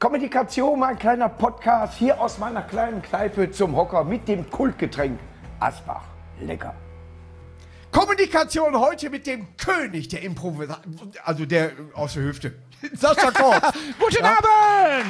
Kommunikation, mein kleiner Podcast hier aus meiner kleinen Kneipe zum Hocker mit dem Kultgetränk Asbach. Lecker. Kommunikation heute mit dem König der Improvisation, also der aus der Hüfte. Sascha Korf. Guten Abend!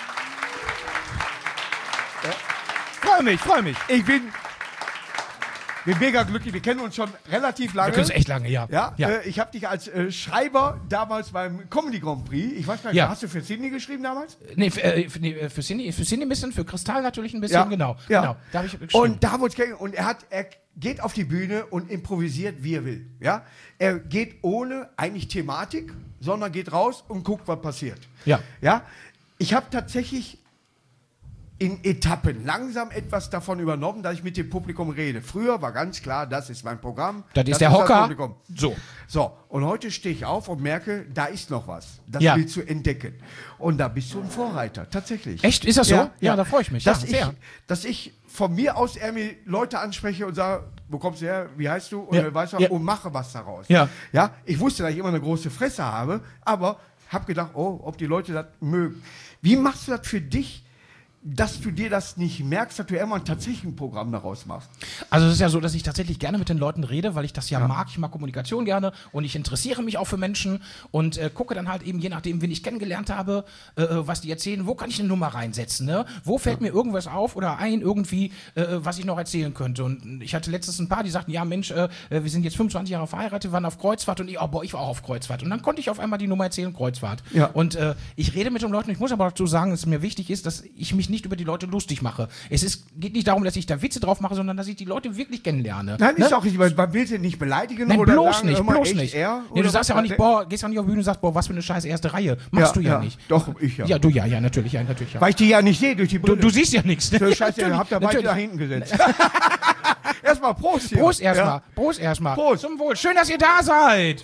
Freu mich. Ich bin mega glücklich. Wir kennen uns schon relativ lange. Wir kennen uns echt lange, ja. Ich habe dich als Schreiber damals beim Comedy Grand Prix, ich weiß gar nicht, hast du für Sydney geschrieben damals? Nee, für Sydney ein bisschen, für Kristall natürlich ein bisschen, genau. Ja. Da habe ich geschrieben. Und da wurde es und er geht auf die Bühne und improvisiert, wie er will. Ja? Er geht ohne eigentlich Thematik, sondern geht raus und guckt, was passiert. Ja. Ja? Ich habe tatsächlich in Etappen langsam etwas davon übernommen, dass ich mit dem Publikum rede. Früher war ganz klar, das ist mein Programm. Das ist der Hocker. Publikum. So, und heute stehe ich auf und merke, da ist noch was. Das Ja. willst du entdecken. Und da bist du ein Vorreiter, tatsächlich. echt? Ist das so? Ja, Ja, da freue ich mich. Dass, ja, dass ich von mir aus irgendwie Leute anspreche und sage, wo kommst du her, wie heißt du? Und und mache was daraus. Ja. Ja. Ich wusste, dass ich immer eine große Fresse habe, aber habe gedacht, ob die Leute das mögen. Wie machst du das für dich, dass du dir das nicht merkst, dass du immer tatsächlich ein Programm daraus machst? Also es ist ja so, dass ich tatsächlich gerne mit den Leuten rede, weil ich das mag. Ich mag Kommunikation gerne und ich interessiere mich auch für Menschen und gucke dann halt eben, je nachdem, wen ich kennengelernt habe, was die erzählen, wo kann ich eine Nummer reinsetzen, ne? Wo fällt mir irgendwas auf oder ein irgendwie, was ich noch erzählen könnte. Und ich hatte letztens ein paar, die sagten, ja Mensch, wir sind jetzt 25 Jahre verheiratet, waren auf Kreuzfahrt und ich war auch auf Kreuzfahrt. Und dann konnte ich auf einmal die Nummer erzählen, Kreuzfahrt. Ja. Und ich rede mit den Leuten, ich muss aber dazu sagen, dass es mir wichtig ist, dass ich mich nicht über die Leute lustig mache. Geht nicht darum, dass ich da Witze drauf mache, sondern dass ich die Leute wirklich kennenlerne. Nein, ist ne? auch nicht, man will sie nicht beleidigen. Nein, oder bloß sagen, nicht, hör mal, bloß echt nicht. er, Nee, du oder sagst ja was? auch nicht, gehst auch nicht auf die Bühne und sagst, was für eine scheiß erste Reihe. Machst du ja nicht. Doch, ich ja. Ja, du ja, natürlich, ja. Weil ich die ja nicht sehe durch die Brille. Du siehst ja nichts. So, Scheiße, ihr habt da beide da hinten gesetzt. Erstmal Prost hier. Prost erstmal. Ja. Prost erstmal. Prost. Zum Wohl. Schön, dass ihr da seid.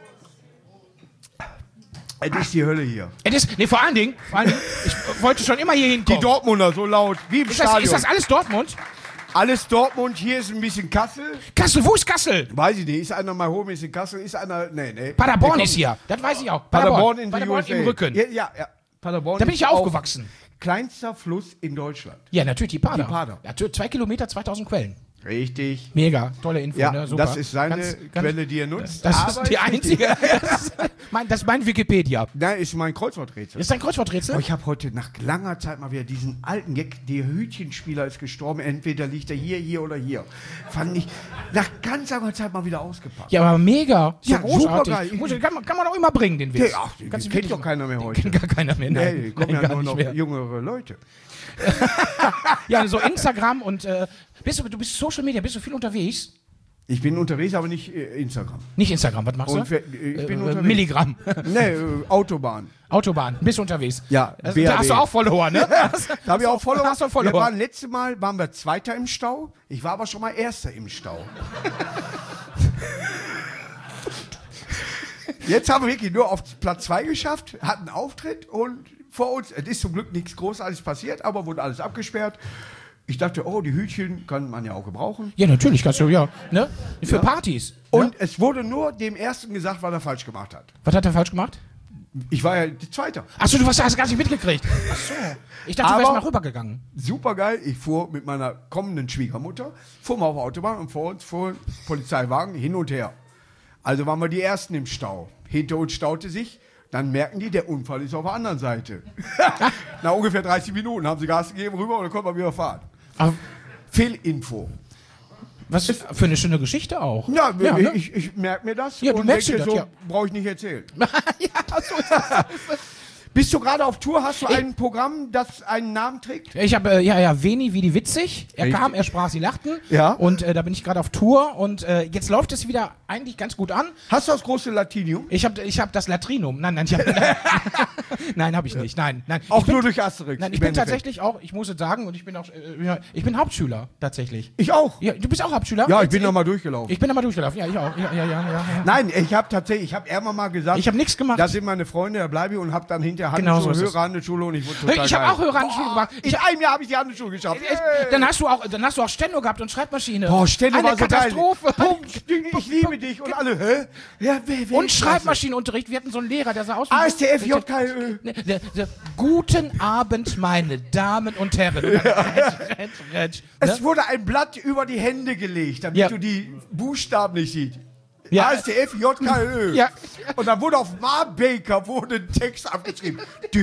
Es ist die Hölle hier. Vor allen Dingen, ich wollte schon immer hier Die hinkommen. Dortmunder so laut, wie im Stadion. Ist das alles Dortmund? Alles Dortmund, hier ist ein bisschen Kassel. Kassel, wo ist Kassel? Weiß ich nicht, ist einer mal hoch, ist in Kassel, ist einer, nee. Paderborn ist hier, das weiß ich auch. Paderborn in Paderborn USA. im Rücken. Ja. Paderborn Da bin ich ja ist auch aufgewachsen. Kleinster Fluss in Deutschland. Ja, natürlich, die Pader. Die Pader. Ja, 2 Kilometer, 2000 Quellen. Richtig. Mega, tolle Info, Ja, ne? Super. das ist seine Ganz- Quelle, die er nutzt. Das Aber ist die einzige. Das ist mein Wikipedia. Nein, ist mein Kreuzworträtsel. Ist dein Kreuzworträtsel? Aber ich habe heute nach langer Zeit mal wieder diesen alten Gag, der Hütchenspieler ist gestorben, entweder liegt er hier oder hier. Fand ich nach ganz langer Zeit mal wieder ausgepackt. Ja, aber mega. So Ja, großartig. supergeil. Kann man auch immer bringen, den Witz. Ach, den Kannst du kennt wirklich- doch keiner mehr heute. Kennt gar keiner mehr. Nee, Nein, die kommen nein, ja gar nur nicht noch mehr. jüngere Leute. Ja, so Instagram und du bist Social Media, bist du viel unterwegs? Ich bin unterwegs, aber nicht Instagram. Nicht Instagram, was machst du? Ich bin unterwegs. Milligramm. Nee, Autobahn. Autobahn, bist du unterwegs? Ja, Also, da hast du auch Follower, ne? Da habe ich auch Follower. Hast du Follower? Letztes Mal waren wir Zweiter im Stau. Ich war aber schon mal Erster im Stau. Jetzt haben wir wirklich nur auf Platz 2 geschafft, hatten einen Auftritt und vor uns, es ist zum Glück nichts Großartiges passiert, aber wurde alles abgesperrt. Ich dachte, die Hütchen kann man ja auch gebrauchen. Ja, natürlich kannst du, ja. Ne? Für Partys. Und ne? es wurde nur dem Ersten gesagt, was er falsch gemacht hat. Was hat er falsch gemacht? Ich war ja Zweiter. Achso, du hast gar nicht mitgekriegt. Achso. Ich dachte, du wärst Aber- mal rübergegangen. Super geil. Ich fuhr mit meiner kommenden Schwiegermutter, fuhr mal auf der Autobahn und vor uns fuhr ein Polizeiwagen hin und her. Also waren wir die Ersten im Stau. Hinter uns staute sich. Dann merken die, der Unfall ist auf der anderen Seite. Nach ungefähr 30 Minuten haben sie Gas gegeben rüber und dann konnten wir wieder fahren. Aber Fehlinfo. was für eine schöne Geschichte auch. Ja, ne? ich merke mir das Ja, du und merkst denke, dir das, so ja. brauche ich nicht erzählen. Ja, so ist das. Bist du gerade auf Tour? Hast du ein Programm, das einen Namen trägt? Ich habe, Veni wie die witzig. Er Richtig. kam, er sprach, sie lachten. Ja. Und da bin ich gerade auf Tour und jetzt läuft es wieder eigentlich ganz gut an. Hast du das große Latinium? Ich hab das Latrinum. Nein, nein, habe ich nicht. Nein. Auch Ich bin- nur durch Asterix. Nein, ich im bin Endeffekt. tatsächlich auch, ich muss es sagen, und ich bin auch, ich bin Hauptschüler, tatsächlich. Ich auch. Ja, du bist auch Hauptschüler? Ja, ich Jetzt- bin nochmal durchgelaufen. Ich bin nochmal durchgelaufen, ja, ich auch. Ja. Nein, ich habe irgendwann mal gesagt, Ich habe nichts gemacht. das sind meine Freunde, da bleibe ich und habe dann hinterher der Genau so Handelsschule, ist es. höhere Handelsschule und ich wurde total Ich habe geil. auch höhere Handelsschule gemacht. In einem Jahr habe ich die Handelsschule geschafft. Dann hast du auch Steno gehabt und Schreibmaschine. Boah, Steno Eine war so Katastrophe. geil. Punkt, ich liebe dich. Und alle, hä? Ja, Und Schreibmaschinenunterricht. Wir hatten so einen Lehrer, der sah aus wie... ASTF, JKÖ. Guten Abend, meine Damen und Herren. Und dann Retsch. Es wurde ein Blatt über die Hände gelegt, damit du die Buchstaben nicht siehst. Ja. ASTF, JKÖ. Ja. Und dann wurde auf Marbaker ein Text abgeschrieben.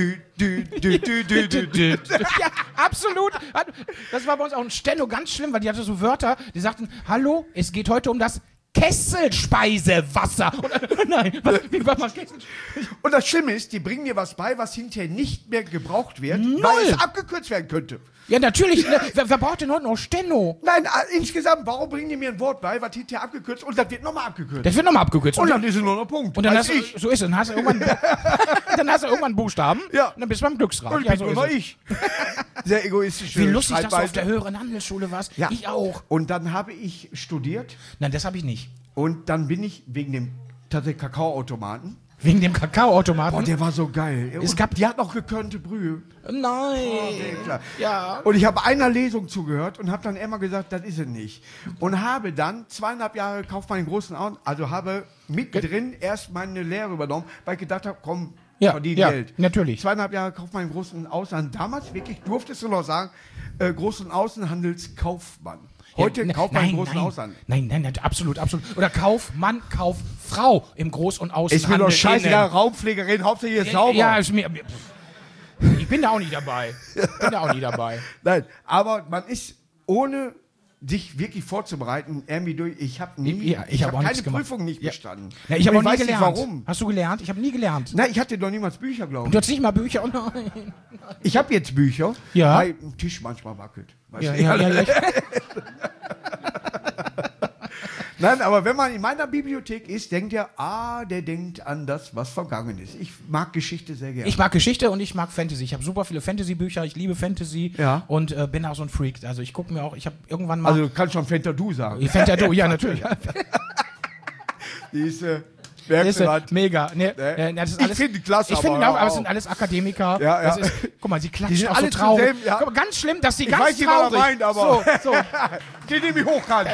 Ja, absolut. Das war bei uns auch ein Steno ganz schlimm, weil die hatte so Wörter, die sagten, hallo, es geht heute um das Kesselspeiseewasser. Und, nein, wie war mal Und das Schlimme ist, die bringen dir was bei, was hinterher nicht mehr gebraucht wird, weil es abgekürzt werden könnte. Ja, natürlich. Ne? Wer braucht denn heute noch Steno? Nein, insgesamt, warum bringen die mir ein Wort bei, was hinterher abgekürzt und das wird nochmal abgekürzt? Das wird nochmal abgekürzt. Und dann ist es nur noch Punkt. Und dann Weiß hast du, so ist es, dann hast du irgendwann Buchstaben Ja. und dann bist du beim Glücksrad. Und ich Ja, bin so nur ist noch es. ich. Sehr egoistisch. Wie lustig, dass du auf der höheren Handelsschule warst. Ja. Ich auch. Und dann habe ich studiert Nein, das habe ich nicht. und dann bin ich wegen dem tatsächlich Kakaoautomaten. Wegen dem Kakaoautomaten. Oh, der war so geil. Es gab- die hat noch gekörnte Brühe. Nein. Klar. Ja. Und ich habe einer Lesung zugehört und habe dann immer gesagt, das ist es nicht. Und habe dann 2,5 Jahre Kaufmann in großen Augen, also habe mittendrin erst meine Lehre übernommen, weil ich gedacht habe, komm, Ja, verdien ja, Geld. natürlich. 2,5 Jahre Kaufmann im großen Ausland. Damals wirklich durftest du noch sagen, Groß- und Außenhandelskaufmann. Heute Ja, Kaufmann im großen Ausland. Nein, absolut. Oder Kaufmann, Kauffrau im Groß- und Außenhandel. Ist mir doch scheißegal, innen. Raumpflegerin, Hauptsache ist sauber. Ja, ist mir... Ich bin da auch nicht dabei. Nein, aber man ist ohne sich wirklich vorzubereiten, irgendwie durch. Ich habe Ja, ich hab auch keine nichts gemacht. Prüfung nicht Ja. bestanden. Ja, ich habe auch Und nie weiß gelernt. nicht warum. Hast du gelernt? Ich habe nie gelernt. Nein, ich hatte doch niemals Bücher, glaube Du ich. hast nicht mal Bücher. Oh nein. Ich habe jetzt Bücher, Ja. weil ein Tisch manchmal wackelt. Weißt Ja, du? ja. Nein, aber wenn man in meiner Bibliothek ist, denkt er, der denkt an das, was vergangen ist. Ich mag Geschichte sehr gerne. Ich mag Geschichte und ich mag Fantasy. Ich habe super viele Fantasy-Bücher. Ich liebe Fantasy. Ja. Und bin auch so ein Freak. Also ich gucke mir auch, ich habe irgendwann mal... Also du kannst schon Fentadu sagen. Fantasy, ja, natürlich. Die ist, merkst du was? Mega. Nee, Nee. das ist Ich alles, finde die klasse, Ich finde aber auch, aber es auch. sind alles Akademiker. Ja, ja. Das ist, guck mal, sie Die klatschen sind auch so alle traurig. zusammen, ja. Guck mal, ganz schlimm, dass sie Ich ganz weiß nicht, was er traurig... meint, aber So. den nehme ich hochkant.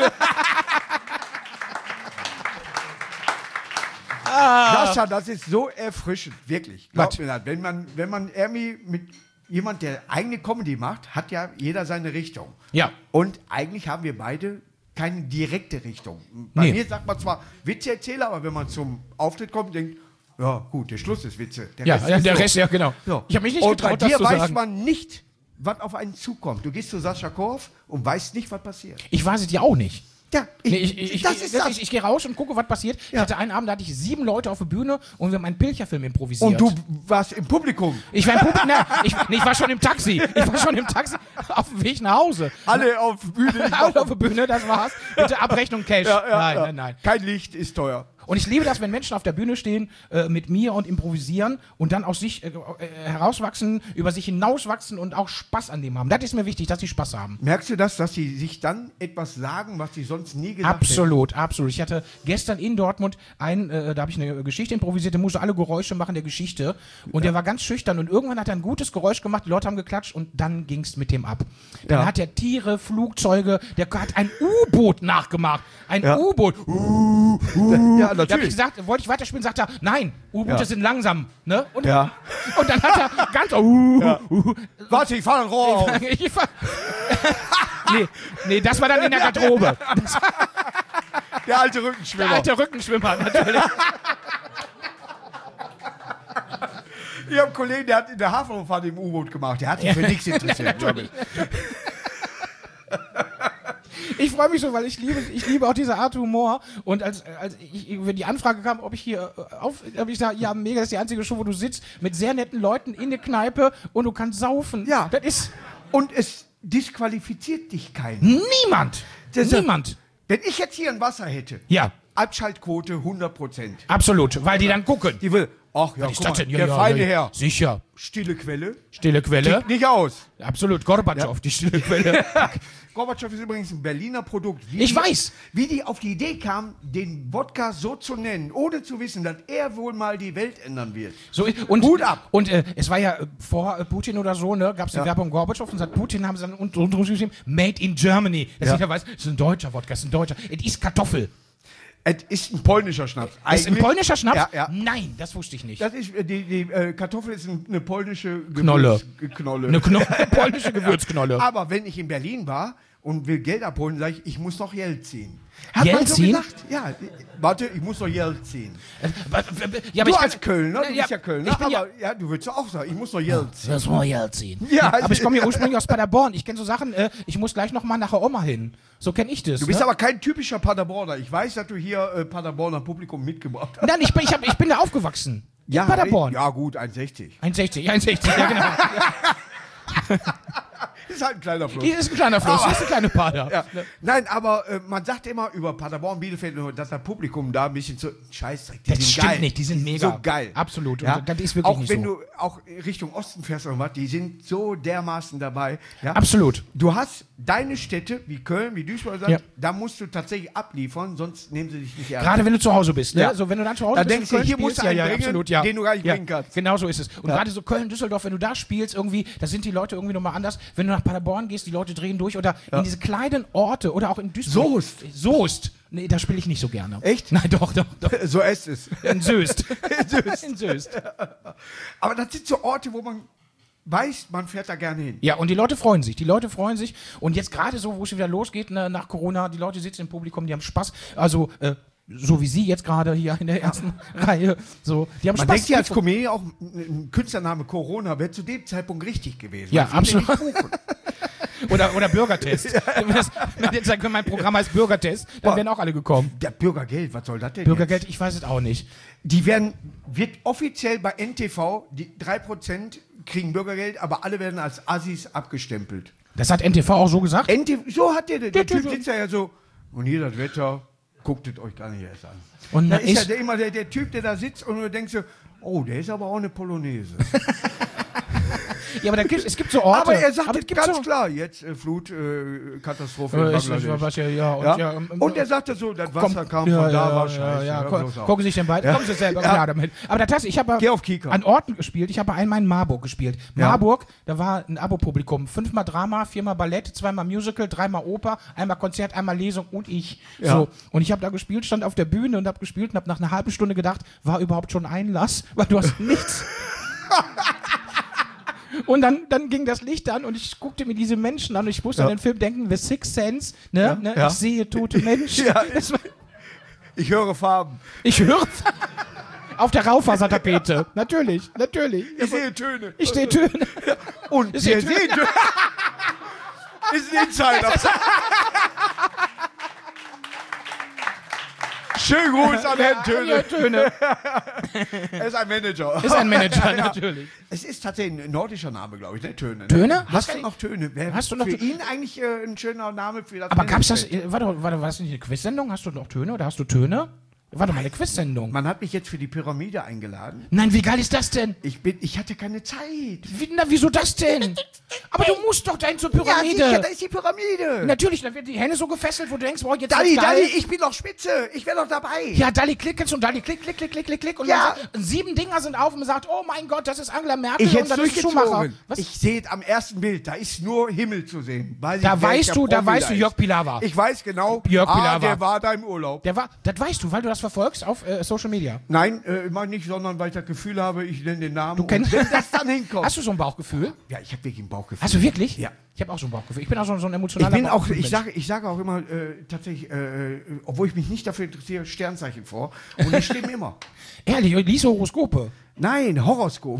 Sascha, das ist so erfrischend, wirklich. Glaub Was? mir das. Wenn man irgendwie mit jemand, der eigene Comedy macht, hat ja jeder seine Richtung. Ja. Und eigentlich haben wir beide keine direkte Richtung. Bei Nee. mir sagt man zwar Witzeerzähler, aber wenn man zum Auftritt kommt, denkt, ja gut, der Schluss ist Witze. Ja, ist der so. Rest, ja, genau. So. Ich habe mich nicht Und bei getraut, das dir zu weiß sagen. man nicht, was auf einen zukommt. Du gehst zu Sascha Korf und weißt nicht, was passiert. Ich weiß es ja auch nicht. Ja, Nee, ich gehe raus und gucke, was passiert. Ich hatte einen Abend, da hatte ich 7 Leute auf der Bühne und wir haben einen Pilcherfilm improvisiert. Und du warst im Publikum. Ich war im Publikum, ich war schon im Taxi. Ich war schon im Taxi auf dem Weg nach Hause. Alle auf Bühne. Alle auf der Bühne, das war's. Bitte Abrechnung Cash. Nein. Kein Licht ist teuer. Und ich liebe das, wenn Menschen auf der Bühne stehen mit mir und improvisieren und dann aus sich herauswachsen, über sich hinauswachsen und auch Spaß an dem haben. Das ist mir wichtig, dass sie Spaß haben. Merkst du das, dass sie sich dann etwas sagen, was sie sonst nie gesagt Absolut. Ich hatte gestern in Dortmund da habe ich eine Geschichte improvisiert, der musste alle Geräusche machen der Geschichte und der war ganz schüchtern und irgendwann hat er ein gutes Geräusch gemacht, die Leute haben geklatscht und dann ging es mit dem ab. Dann Ja. hat er Tiere, Flugzeuge, der hat ein U-Boot nachgemacht. Ein U-Boot. Ja, Da habe ich gesagt, wollte ich weiterspielen, sagt er, nein, U-Boote Ja. sind langsam. Ne? Und, Ja. und dann hat er ganz Warte, ich fahre ein Rohr auf. nee, das war dann in der Garderobe. Der alte Der Rückenschwimmer. alte Rückenschwimmer, natürlich. Ich habe einen Kollegen, der hat in der Hafenrundfahrt im U-Boot gemacht. Der hat sich für nichts interessiert, glaube ich. Ich freue mich schon, weil ich liebe auch diese Art Humor. Und als wenn die Anfrage kam, ob ich hier habe ich gesagt, ja, mega, das ist die einzige Show, wo du sitzt mit sehr netten Leuten in der Kneipe und du kannst saufen. Ja. Das ist Und es disqualifiziert dich keiner. niemand. Niemand. Wenn ich jetzt hier ein Wasser hätte, Ja, Abschaltquote 100%. absolut, weil die dann gucken. Die will, Ach ja, Was ist guck das mal, denn? Ja, der ja, feine ja, Herr. Sicher. Stille Quelle. Stille Quelle. Tickt nicht aus. Absolut. Gorbatschow, die stille Quelle. Gorbatschow ist übrigens ein Berliner Produkt. Ich weiß. Wie die auf die Idee kamen, den Wodka so zu nennen, ohne zu wissen, dass er wohl mal die Welt ändern wird. So, und, Hut ab. Und es war ja vor Putin oder so, ne, gab es die Werbung Gorbatschow und sagt Putin, haben sie dann unten geschrieben, made in Germany. Dass jeder weiß, das ist ein deutscher Wodka, das ist ein deutscher. Es ist Kartoffel. Es ist ein polnischer Schnaps. Das ist ein polnischer Schnaps? Ja, ja. Nein, das wusste ich nicht. Das ist, die Kartoffel ist eine polnische Knolle. Knolle. Eine polnische Gewürzknolle. Aber wenn ich in Berlin war und will Geld abholen, sage ich muss noch Geld ziehen. Hat man so Jelzin? gesagt? Ja, warte, ich muss noch Geld ziehen. Ja, Du ich als Kölner, du bist ja Kölner, ich bin aber ja, du würdest auch sagen, ich muss noch Geld ziehen. Das war Jelzin. Ja, also- aber ich komme ja ursprünglich aus Paderborn. Ich kenne so Sachen, ich muss gleich noch mal nach der Oma hin. So kenne ich das. Du bist ne? aber kein typischer Paderborner. Ich weiß, dass du hier Paderborner Publikum mitgebracht hast. Nein, ich bin da aufgewachsen. In Paderborn. Ja gut, 1,60. 1,60, ja genau. Ist halt ein kleiner Fluss. Hier ist ein kleiner Fluss, hier ist eine kleine Pader. Ja. Nein, aber man sagt immer über Paderborn, Bielefeld, dass das Publikum da ein bisschen so Scheißdreck. Die Das sind stimmt geil. nicht, die sind mega. So geil. Absolut. Ja? Und das ist wirklich auch nicht wenn so. du auch Richtung Osten fährst und was, die sind so dermaßen dabei. Ja? Absolut. Du hast deine Städte, wie Köln, wie Duisburg, Ja. da musst du tatsächlich abliefern, sonst nehmen sie dich nicht ernst. Gerade wenn du zu Hause bist, ne? Ja. So, wenn du dann zu Hause Da bist, denkst in du, Köln hier musst du spielst, einen bringen, absolut, ja. den du gar nicht bringen kannst. Genau so ist es. Und gerade so Köln, Düsseldorf, wenn du da spielst, irgendwie, da sind die Leute irgendwie nochmal anders. Wenn du nach Paderborn gehst, die Leute drehen durch oder in diese kleinen Orte oder auch in Duisburg. Soest. Nee, da spiele ich nicht so gerne. Echt? Nein, doch. So ist es. In Soest. Soest. In Soest. Aber das sind so Orte, wo man weiß, man fährt da gerne hin. Ja, und die Leute freuen sich. Die Leute freuen sich. Und jetzt gerade so, wo es wieder losgeht, ne, nach Corona, die Leute sitzen im Publikum, die haben Spaß. Also, so wie Sie jetzt gerade hier in der ersten Reihe. So, die haben Man Spaß. denkt ja als Comedian auch, ein Künstlername Corona wäre zu dem Zeitpunkt richtig gewesen. Ja, weil viele absolut. nicht buchen. Oder Bürgertest. Wenn jetzt sagen, mein Programm heißt Bürgertest, dann wären auch alle gekommen. Der Bürgergeld, was soll das denn? Bürgergeld, ich weiß es auch nicht. Die wird offiziell bei NTV, die 3% kriegen Bürgergeld, aber alle werden als Assis abgestempelt. Das hat NTV auch so gesagt? So hat der Typ sitzt ja so, und hier das Wetter, guckt es euch gar nicht erst an. Und Da dann ist ist, ja der Typ, der da sitzt und du denkst so, oh, der ist aber auch eine Polonaise. ja, aber es gibt so Orte. Aber er sagt aber es es gibt ganz so, klar, jetzt Katastrophe in ist, Bangladesch. was ja, und Ja? ja, Und er sagte so, das Wasser kam von da, war scheiße. Ja, hör bloß auf. gucken Sie sich den beiden, kommen Sie selber klar damit. Aber das heißt, ich habe Geh auf Kika. an Orten gespielt, ich habe einmal in Marburg gespielt. Ja. Marburg, da war ein Abo-Publikum, 5-mal Drama, 4-mal Ballett, 2-mal Musical, 3-mal Oper, einmal Konzert, einmal Lesung und ich. Ja. So. Und ich habe da gespielt, stand auf der Bühne und habe gespielt und habe nach einer halben Stunde gedacht, war überhaupt schon Einlass? Weil du hast nichts. Und dann ging das Licht an und ich guckte mir diese Menschen an und ich musste an den Film denken, The Sixth Sense, ne? Ja. Ich sehe tote Menschen. Ja. Das war, Ich höre Farben. ich höre auf der Raufasertapete. Natürlich. Ich sehe Töne. Ich sehe Töne. Und Ich wir sehe sehen Töne. Ist ein Insider. Schönen Gruß an Herrn Ja, Töne. Töne. Er ist ein Manager. Ist ein Manager, natürlich. Es ist tatsächlich ein nordischer Name, glaube ich, ne? Töne. Ne? Töne? Hast du noch Töne? Wäre Hast du noch für Töne? ihn eigentlich ein schöner Name für das Aber gab's das, Management. warte, war das nicht eine Quizsendung? Hast du noch Töne oder hast du Töne? Warte mal, eine Quizsendung. Man hat mich jetzt für die Pyramide eingeladen. Nein, wie geil ist das denn? Ich hatte keine Zeit. Wieso das denn? Aber du musst doch dahin zur Pyramide. Ja, sicher, da ist die Pyramide. Natürlich, dann werden die Hände so gefesselt, wo du denkst, boah, jetzt Dalli, wird's geil. ich bin doch Spitze. Ich wäre doch dabei. Ja, Dalli klick jetzt und Dalli klick. Und Ja. man sagt, 7 Dinger sind auf und man sagt, oh mein Gott, das ist Angela Merkel Ich und hätte das es ist Schumacher. durchgezogen. Was? Ich sehe es am ersten Bild. Da ist nur Himmel zu sehen. Weil Da ich, weißt welcher du, Profi weißt du, da Jörg ist. Pilawa. Ich weiß genau. Jörg Pilawa. Der war da im Urlaub. Das weißt du, weil du das verfolgst auf Social Media. Nein, mach nicht, sondern weil ich das Gefühl habe, ich nenne den Namen. kennst- und wenn das dann hinkommt. Hast du so ein Bauchgefühl? Ja, ich habe wirklich ein Bauchgefühl. Hast du wirklich? Ja. Ich habe auch so ein Bauchgefühl. Ich bin auch so ein Ich emotionaler bin auch, Bauchgefühlmensch. ich sage auch immer tatsächlich, obwohl ich mich nicht dafür interessiere, Sternzeichen vor. Und die stimmen immer. Ehrlich, lies Horoskope. Nein, Horoskop.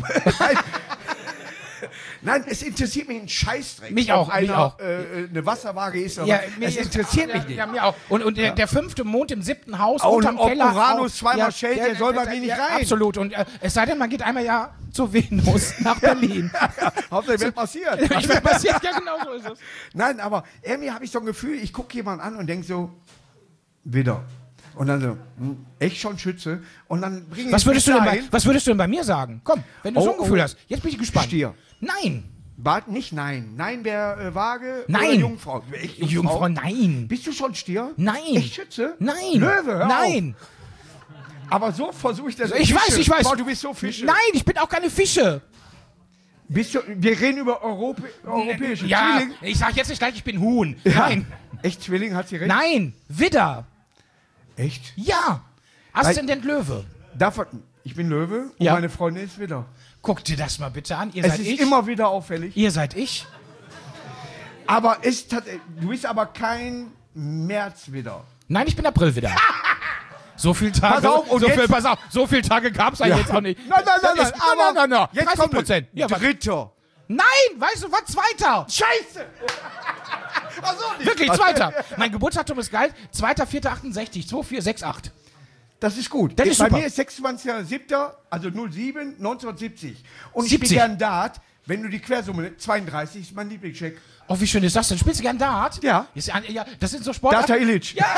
Nein, es interessiert mich ein Scheißdreck. Mich ob auch, mich einer, auch. Eine Wasserwaage ist, aber Ja, es interessiert mich nicht. Ja, mir auch. Und der 5. Mond im 7. Haus Und unterm ob Keller. Uranus auch. zweimal schält, der soll bei mir nicht rein. Absolut. Und es sei denn, man geht einmal ja zur Venus nach Berlin. Hauptsache wird passiert. Ich bin passiert, ja genau so ist es. Nein, aber irgendwie habe ich so ein Gefühl, ich gucke jemanden an und denke so, wieder. Und dann so, echt schon Schütze? Und dann bringe ich Was würdest, mich du denn dahin. was würdest du denn bei mir sagen? Komm, wenn du so ein Gefühl hast. Jetzt bin ich gespannt. Stier. Nein. Nicht nein. Nein wäre Waage Nein. oder Jungfrau. Echt Jungfrau, nein. Bist du schon Stier? Nein. Echt Schütze? Nein. Löwe, hör Nein. auf. Aber so versuche ich das. Ich weiß. Boah, du bist so Fische. Nein, ich bin auch keine Fische. Wir reden über europäische Ja, Zwilling. ich sag jetzt nicht gleich, ich bin Huhn. Ja. Nein. Echt Zwilling, hat sie recht? Nein. Widder. Echt? Ja. Aszendent Löwe. Ich bin Löwe und Ja. meine Freundin ist Widder. Guck dir das mal bitte an. Ihr Es seid ist ich. immer wieder auffällig. Ihr seid ich. Aber du bist aber kein Märzwidder. Nein, ich bin Aprilwidder. So viele Tage. Pass auf, und jetzt- pass auf, so viele Tage gab's ja jetzt auch nicht. Nein. Nein. Jetzt 30%. kommt es. Ja, was? Dritter. Nein, weißt du was? Zweiter. Scheiße! Ach so, nicht. Wirklich, Zweiter. Mein Geburtsdatum ist geil. 2.4.68, 2468. Das ist gut. Das ist Bei super. mir ist 26.07., also 07, 1970. Und ich 70. spiele gern Dart. Wenn du die Quersumme, 32 ist mein Lieblingscheck. Oh, wie schön ist das denn? Spielst du gern Dart? Ja. Ja, das sind so Sportarten. Data Illich. Ja.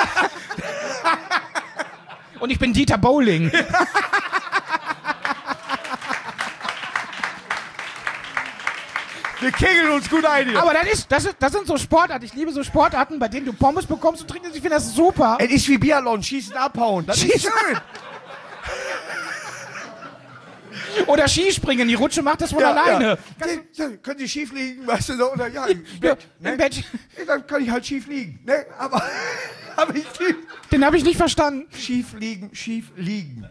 Und ich bin Dieter Bowling. Wir kegeln uns gut ein hier. Aber das sind so Sportarten. Ich liebe so Sportarten, bei denen du Pommes bekommst und trinkst. Ich finde das super. Es ist wie Biathlon, schießen, abhauen. Das ist Schießen. schön. Oder Skispringen, die Rutsche macht das von alleine. Ja, können Sie schief liegen, weißt du, so, oder ja, im Ja, Bett, im Bett. Dann kann ich halt schief liegen, ne? Aber Den habe ich nicht verstanden. schief liegen.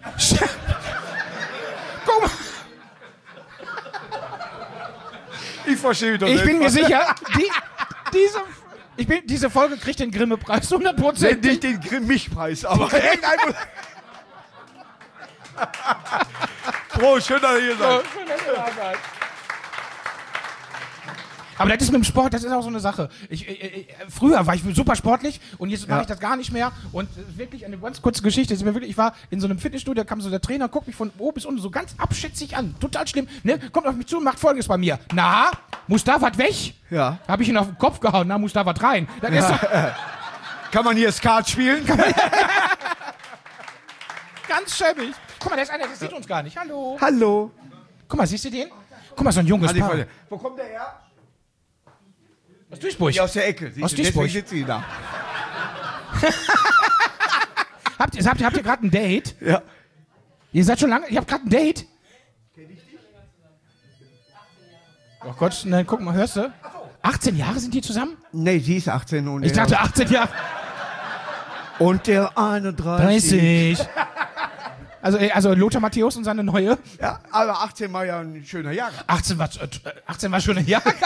Guck mal, Ich verstehe doch ich nicht. bin mir sicher, diese Folge kriegt den Grimme-Preis 100%. Nicht den Grimmich-Preis, aber irgendein... Bro, schön, dass ihr hier seid. Aber das ist mit dem Sport, das ist auch so eine Sache. Früher war ich super sportlich und jetzt mache ich das gar nicht mehr. Und wirklich eine ganz kurze Geschichte. Ich war in so einem Fitnessstudio, da kam so der Trainer, guckt mich von oben bis unten so ganz abschätzig an. Total schlimm. Ne? Kommt auf mich zu und macht Folgendes bei mir. Na, muss da was weg? Ja. Habe ich ihn auf den Kopf gehauen, na, muss da was rein? Das ist doch Kann man hier Skat spielen? ganz schäbig. Guck mal, der ist einer, der sieht uns gar nicht. Hallo. Hallo. Guck mal, siehst du den? Guck mal, so ein junges Paar. Wo kommt der her? Aus Duisburg. Hier aus der Ecke. Siehst Aus du, Duisburg. deswegen sitzt sie da. Habt ihr gerade ein Date? Ja. Ihr seid schon lange. Ihr habt gerade ein Date? Oh Gott, nein, guck mal, hörst du? 18 Jahre sind die zusammen? Nee, sie ist 18 und Ich dachte 18 Jahre. Und der 31. 30. Also Lothar Matthäus und seine neue. Ja, aber 18 war ja ein schöner Jahrgang. 18 war schon ein Jahrgang.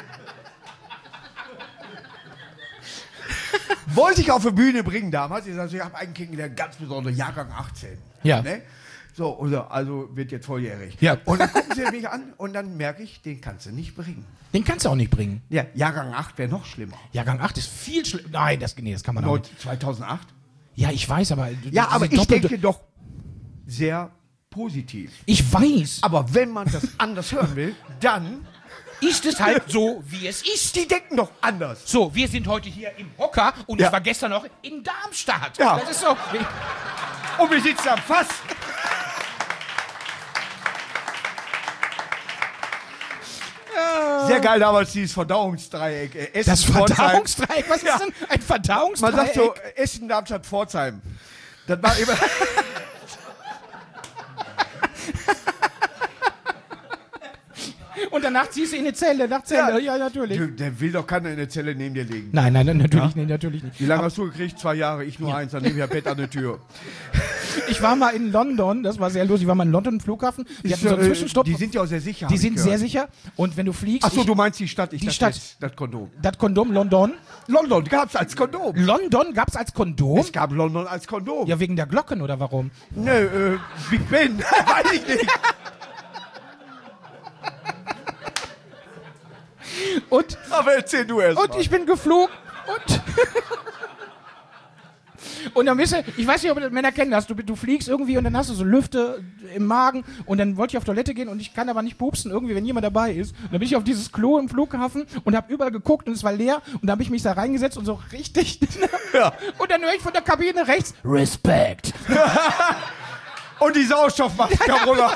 Wollte ich auf die Bühne bringen damals. Ich sagte, ich habe einen kennengelernt, ganz besonders Jahrgang 18. Ja. Ne? So, also wird jetzt volljährig. Ja. Und dann gucken sie mich an und dann merke ich, den kannst du nicht bringen. Den kannst du auch nicht bringen. Ja, Jahrgang 8 wäre noch schlimmer. Jahrgang 8 ist viel schlimmer. Nein, das kann man auch nicht. 2008? Ja, ich weiß, aber... Ja, aber diese ich denke doch sehr positiv. Ich weiß. Aber wenn man das anders hören will, dann... Ist es halt so, wie es ist. Die denken doch anders. So, wir sind heute hier im Hocker und Ja. ich war gestern noch in Darmstadt. Ja. Das ist so... Und wir sitzen am Fass. Sehr geil damals dieses Verdauungsdreieck. Essen, Das Pforzheim. Verdauungsdreieck? Was Ja. ist denn ein Verdauungsdreieck? Man sagt so, Essen, Darmstadt, Pforzheim. Das war immer... Und danach ziehst du in eine Zelle, nach Zelle. Ja, natürlich. Der will doch keiner in der Zelle neben dir liegen. Nein, natürlich nicht. Wie lange hast du gekriegt? 2 Jahre, ich nur 1, dann nehme ich ja Bett an der Tür. Ich war mal in London, das war sehr lustig. Ich war mal in London im Flughafen. Die hatten so einen Zwischenstopp. Die sind ja auch sehr sicher. Die hab sind ich sehr gehört. sicher. Und wenn du fliegst. Achso, du meinst die Stadt. Ich Die dachte Stadt. jetzt das Kondom. Das Kondom London. London gab es als Kondom. London gab's als Kondom? Es gab London als Kondom. Ja, wegen der Glocken oder warum? Nö, Big Ben. Weiß ich nicht. Und Aber erzähl du erst Und mal. ich bin geflogen Und dann ich weiß nicht, ob Männer kennen das, du fliegst irgendwie und dann hast du so Lüfte im Magen und dann wollte ich auf Toilette gehen und ich kann aber nicht pupsen irgendwie, wenn jemand dabei ist. Und dann bin ich auf dieses Klo im Flughafen und habe überall geguckt und es war leer und dann habe ich mich da reingesetzt und so richtig... Ja. Und dann höre ich von der Kabine rechts, Respekt. Und die Sauerstoffmaske runter.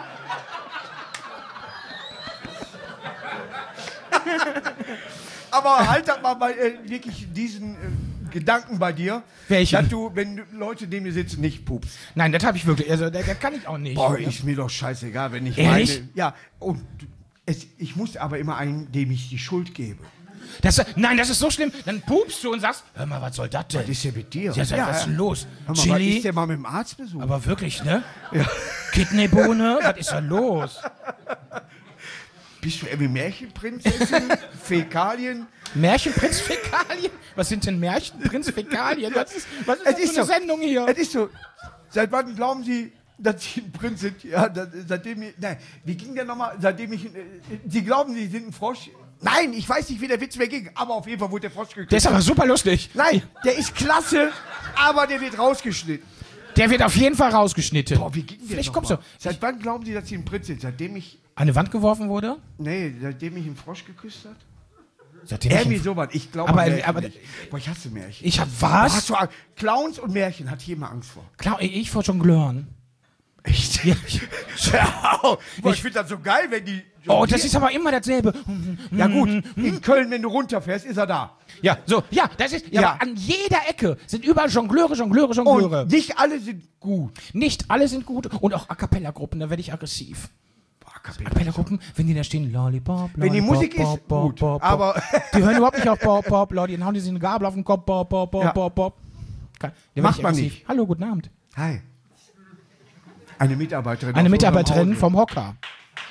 Aber halt das mal bei wirklich diesen Gedanken bei dir. Welchen? Dass du, wenn Leute neben dir sitzen, nicht pupst. Nein, das habe ich wirklich, also da kann ich auch nicht. Boah, ist mir doch scheißegal, wenn ich Ehrlich? meine... Ja, und ich muss aber immer einen, dem ich die Schuld gebe. Nein, das ist so schlimm. Dann pupst du und sagst, hör mal, was soll das denn? Was ist denn mit dir? Ja, was ist denn los? Hör mal, was Chili? ist denn mal mit dem Arzt besucht? Aber wirklich, ne? Ja. Kidneybohne? Was ist da los? Bist du irgendwie Märchenprinzessin? Fäkalien? Märchenprinz-Fäkalien? Was sind denn Märchenprinz-Fäkalien? Was ist das für eine Sendung hier? Es ist so. Seit wann glauben Sie, dass Sie ein Prinz sind? Ja, seitdem ich... Nein, wie ging der nochmal? Seitdem ich... Sie glauben, Sie sind ein Frosch? Nein, ich weiß nicht, wie der Witz mehr ging, aber auf jeden Fall wurde der Frosch gekriegt. Der ist aber super lustig. Nein, der ist klasse, aber der wird rausgeschnitten. Der wird auf jeden Fall rausgeschnitten. Boah, wie ging der Vielleicht noch kommst mal? du. Seit wann glauben Sie, dass Sie ein Prinz sind? Seitdem ich... An die Wand geworfen wurde? Nee, seitdem ich einen Frosch geküsst hat? Seitdem Irgendwie sowas. Ich glaube Aber- an Märchen aber- nicht. Boah, ich hasse Märchen. Ich hab Boah, was? hast du Angst? Clowns und Märchen hat jemand Angst vor. Klar, ich vor Jongleuren. Echt? Ja. Boah, ich finde das so geil, wenn die... Oh, das ist aber immer dasselbe. Ja gut, in Köln, wenn du runterfährst, ist er da. Ja, so, ja, das ist, ja, Ja. aber an jeder Ecke sind überall Jongleure. Und nicht alle sind gut. Nicht alle sind gut und auch A Cappella-Gruppen, da werde ich aggressiv. A Cappella-Gruppen, wenn die da stehen, Lollipop, Wenn die Lollipop, Musik ist, Pop, Pop, gut, Pop, aber- Pop. Die hören überhaupt nicht auf Pop, Pop, Leute, dann hauen die sich eine Gabel auf den Kopf, Pop, Pop, Pop, Ja. Pop, Pop. Da werd Macht ich man aggressiv. nicht. Hallo, guten Abend. Hi. Eine Mitarbeiterin. Eine aus Mitarbeiterin unserem vom Hocker. Hause.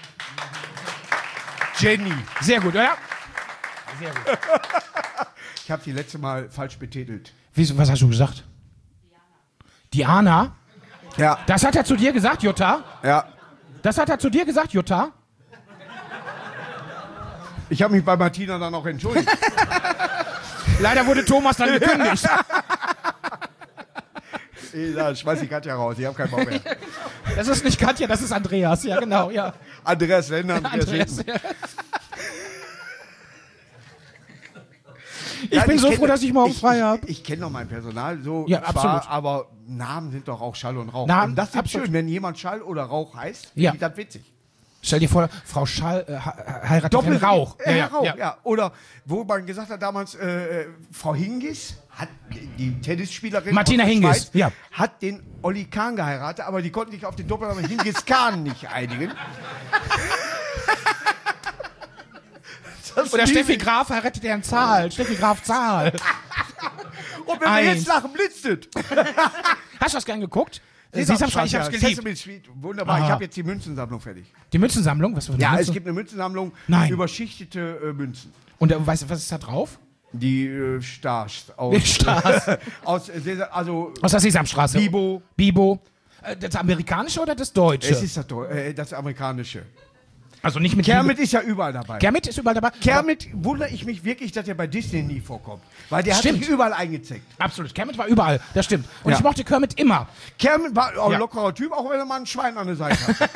Jenny. Sehr gut, oder? Sehr gut. Ich habe sie letzte Mal falsch betitelt. Wieso, was hast du gesagt? Diana? Ja. Das hat er zu dir gesagt, Jutta? Ja. Das hat er zu dir gesagt, Jutta? Ich habe mich bei Martina dann auch entschuldigt. Leider wurde Thomas dann gekündigt. Ich schmeiß die Katja raus, ich habe keinen Bock mehr. Das ist nicht Katja, das ist Andreas. Ja, genau, ja. Andreas Lender, Andreas Andreas, Hinten. ja. Ich bin so froh, dass ich morgen frei habe. Ich kenne doch mein Personal so Ja, zwar, absolut. aber Namen sind doch auch Schall und Rauch. Namen, und das ist absolut. schön, wenn jemand Schall oder Rauch heißt, Ja. finde ich das witzig. Stell dir vor, Frau Schall heiratet Herrn Rauch. Herr Rauch, ja. Oder wo man gesagt hat damals, Frau Hingis, hat die Tennisspielerin Martina aus der Hingis, Schweiz, ja. hat den Olli Kahn geheiratet, aber die konnten sich auf den Doppelnamen Hingis Kahn nicht einigen. Das Oder liebe Steffi ich. Graf heiratet Herrn Zahl. Steffi Graf Zahl. Und wenn wir Eins. jetzt lachen, blitztet. Hast du das gern geguckt? Sesamstraße, ich hab's geliebt. Sesame Street, wunderbar. Aha. Ich habe jetzt die Münzensammlung fertig. Die Münzensammlung? Was für eine Ja, Münzen? es gibt eine Münzensammlung, Nein. überschichtete Münzen. Und weißt du, was ist da drauf? Die Stars aus, Die Stars. aus also Aus der Sesamstraße. Bibo. Bibo. Das amerikanische oder das deutsche? Es ist das amerikanische. also nicht mit Kermit ist ja überall dabei. Kermit ist überall dabei. Kermit wundere ich mich wirklich, dass er bei Disney nie vorkommt. Weil der Stimmt. hat sich überall eingezeckt. Aber absolut. Kermit war überall. Das stimmt. Und Ja. ich mochte Kermit immer. Kermit war auch Ja. ein lockerer Typ, auch wenn er mal ein Schwein an der Seite hat.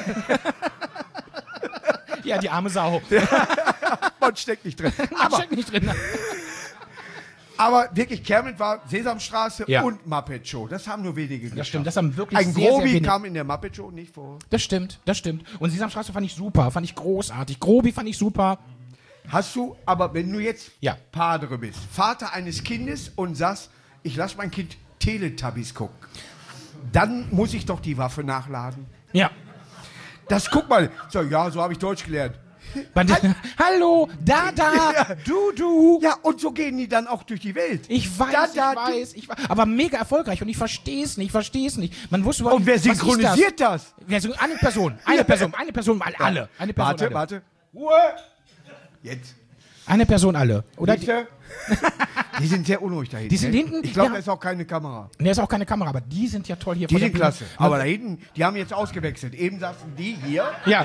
Ja, die arme Sau. Man steckt nicht drin. Aber steckt nicht drin. Aber wirklich, Kermit war Sesamstraße Ja. und Muppet Show. Das haben nur wenige geschafft. Das stimmt. Das haben wirklich Ein sehr, sehr Grobi wenig. kam in der Muppet Show nicht vor. Das stimmt. Und Sesamstraße fand ich super. Fand ich großartig. Grobi fand ich super. Hast du, aber wenn du jetzt Ja. Padre bist, Vater eines Kindes und sagst, ich lasse mein Kind Teletubbies gucken, dann muss ich doch die Waffe nachladen. Ja. Das, guck mal, so, ja, so habe ich Deutsch gelernt. Hallo, da, Ja. du. Ja, und so gehen die dann auch durch die Welt. Ich weiß, ich weiß. Aber mega erfolgreich und ich verstehe es nicht. Man wusste überhaupt Und wer nicht, was ist synchronisiert das? Eine Person, alle. Eine Person, alle. Warte. Ruhe. Jetzt. Eine Person, alle. Oder? Bitte. Die sind sehr unruhig da hinten. Die sind ne? hinten, Ich glaube, ja. da ist auch keine Kamera. Ne, ist auch keine Kamera, aber die sind ja toll hier Die vor der sind Bühne. klasse. Aber da hinten, die haben jetzt ausgewechselt. Eben saßen die hier. Ja.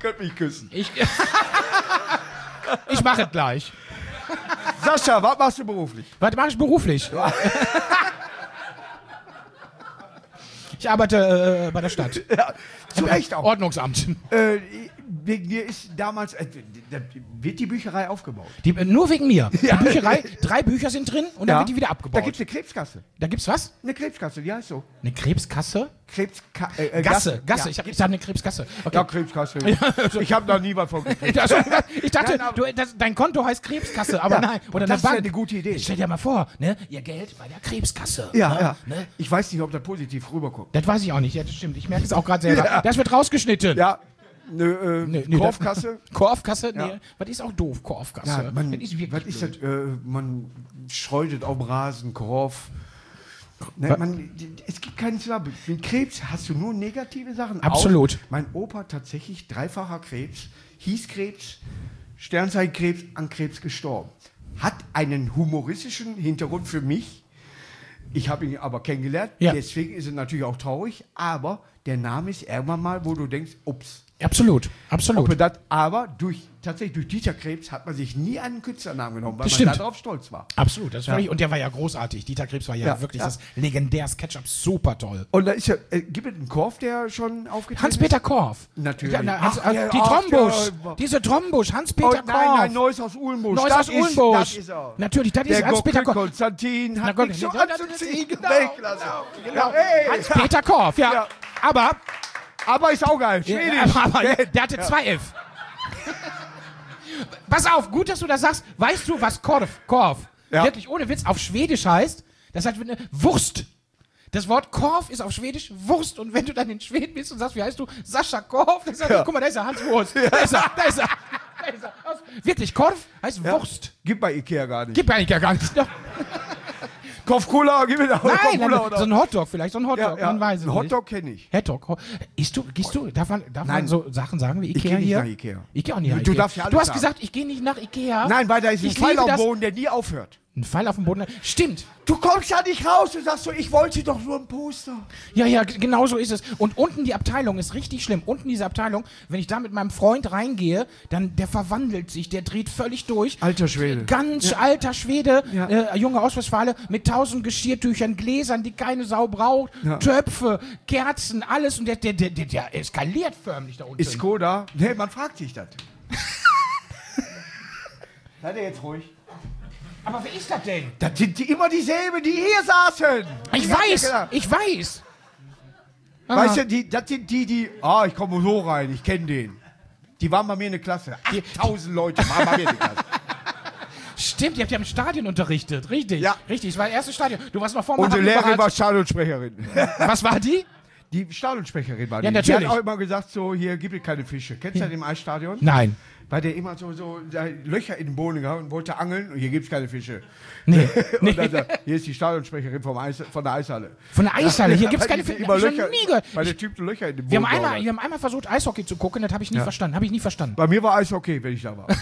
könnte mich küssen. Ich mache es gleich. Sascha, was machst du beruflich? Was mache ich beruflich? Ich arbeite bei der Stadt. Ja, zu Recht auch. Ordnungsamt. Wegen dir ist damals, da wird die Bücherei aufgebaut. Nur wegen mir. Die Bücherei, 3 Bücher sind drin und dann wird die wieder Da abgebaut. gibt es eine Krebskasse. Da gibt's was? Eine Krebskasse, die heißt so. Eine Krebskasse? Gasse. Gasse. Ja. Ich dachte eine Krebskasse. Okay. Ja, Krebskasse. Ich habe da nie was von gekriegt. Also, ich dachte, Nein, dein Konto heißt Krebskasse, aber Ja, nein. Oder das ist Bank. ja eine gute Idee. Stell dir mal vor, ne? Ihr Geld bei der Krebskasse. Ja, ne? ja. Ne? Ich weiß nicht, ob das positiv rüberkommt. Das weiß ich auch nicht. Ja, das stimmt. Ich merke es auch gerade selber. Ja. Das wird rausgeschnitten. Ja, eine Korfkasse. Korfkasse? Nee, Ja. was ist auch doof, Korfkasse. Ja, das ist wirklich was ist das? blöd. Man schreutet auf dem Rasen, Korf. Ne, es gibt keinen Zwabel. Mit Krebs hast du nur negative Sachen. Absolut. Auch mein Opa tatsächlich dreifacher Krebs, hieß Krebs, Sternzeichenkrebs, an Krebs gestorben. Hat einen humoristischen Hintergrund für mich. Ich habe ihn aber kennengelernt. Ja. Deswegen ist es natürlich auch traurig. Aber der Name ist irgendwann mal, wo du denkst, ups. Absolut, absolut. Aber tatsächlich durch Dieter Krebs hat man sich nie einen Künstlernamen genommen, weil Das man stimmt. darauf stolz war. Absolut. Das ist völlig, und der war ja großartig. Dieter Krebs war ja wirklich das legendäre Sketchup. Super toll. Und da ist ja, gibt es einen Korf, der schon aufgetreten Hans-Peter Korf. Natürlich. Ja, die ach, Trombusch. ja. Diese Trombusch. ist? Hans-Peter Korf. Nein, Neues aus Ulmbusch. Neues aus Ulmbusch. Das ist er. Natürlich, das ist Der Hans-Peter Gockel Korf. Konstantin hat Gott, nichts so das ist- anzuziehen. genau, Weltklasse. genau. Ja, hey. Hans-Peter Korf, ja. Ja. Aber ist auch geil. Schwedisch. der hatte 2 F. Pass auf, gut, dass du das sagst. Weißt du, was Korf, Ja. wirklich ohne Witz, auf Schwedisch heißt? Das heißt eine Wurst. Das Wort Korf ist auf Schwedisch Wurst. Und wenn du dann in Schweden bist und sagst, wie heißt du? Sascha Korf, dann sagst du, guck mal, da ist er, Hans Wurst. Da ist er, da ist er. Da ist er. Wirklich, Korf heißt Wurst. Gibt bei Ikea gar nicht. Gibt eigentlich gar nicht. Korf-Cola, gib mir da Nein, Korf-Cola, so ein Hotdog vielleicht, so ein Hotdog, man weiß es Ein nicht. Hotdog kenne ich. Hotdog. Gehst du, darf man Nein. so Sachen sagen wie Ikea Ich gehe nicht hier? nach Ikea. Ich gehe auch nicht nach Du Ikea. darfst ja alles Du hast sagen. gesagt, ich gehe nicht nach Ikea. Nein, weil da ist ein Ich Pfeil liebe auf dem das- Boden, der nie aufhört. Ein Pfeil auf dem Boden. Stimmt. Du kommst ja nicht raus, du sagst so, ich wollte doch nur ein Poster. Ja, genau so ist es. Und unten die Abteilung ist richtig schlimm. Unten diese Abteilung, wenn ich da mit meinem Freund reingehe, dann der verwandelt sich, der dreht völlig durch. Alter Schwede. Ganz alter Schwede, Ja. Junge aus Westfalen, mit 1000 Geschirrtüchern, Gläsern, die keine Sau braucht, Ja. Töpfe, Kerzen, alles. Und der eskaliert förmlich da unten. Ist Skoda? Nee, man fragt sich das. Seid ihr jetzt ruhig? Aber wer ist das denn? Das sind immer dieselben, die hier saßen. Ich hab mir weiß, gedacht. ich weiß. Weißt du, das sind die, ich komme so rein, ich kenne den. Die waren bei mir in der Klasse. 8000 Leute waren bei mir in der Klasse. Stimmt, ihr habt ja im Stadion unterrichtet. Richtig, Ja. richtig. Es war das erste Stadion. Du warst noch vor Unsere Lehrerin war Überall- Stadionsprecherin. Was war die? Die Stadionsprecherin war Ja, die. natürlich. Die hat auch immer gesagt, so, hier gibt es keine Fische. Kennst du das im Eisstadion? Nein. Weil der immer so Löcher in den Boden gehabt und wollte angeln und hier gibt es keine Fische. Nee. Und dann sagt, hier ist die Stadionsprecherin von der Eishalle. Von der Eishalle. Hier gibt es Weil keine die Filme. immer Hab ich noch Löcher, nie gehört. weil der Typ Löcher in den Boden Wir gehauen hat. haben einmal versucht, Eishockey zu gucken, das habe ich nie verstanden. Habe ich nie verstanden. Bei mir war Eishockey, wenn ich da war.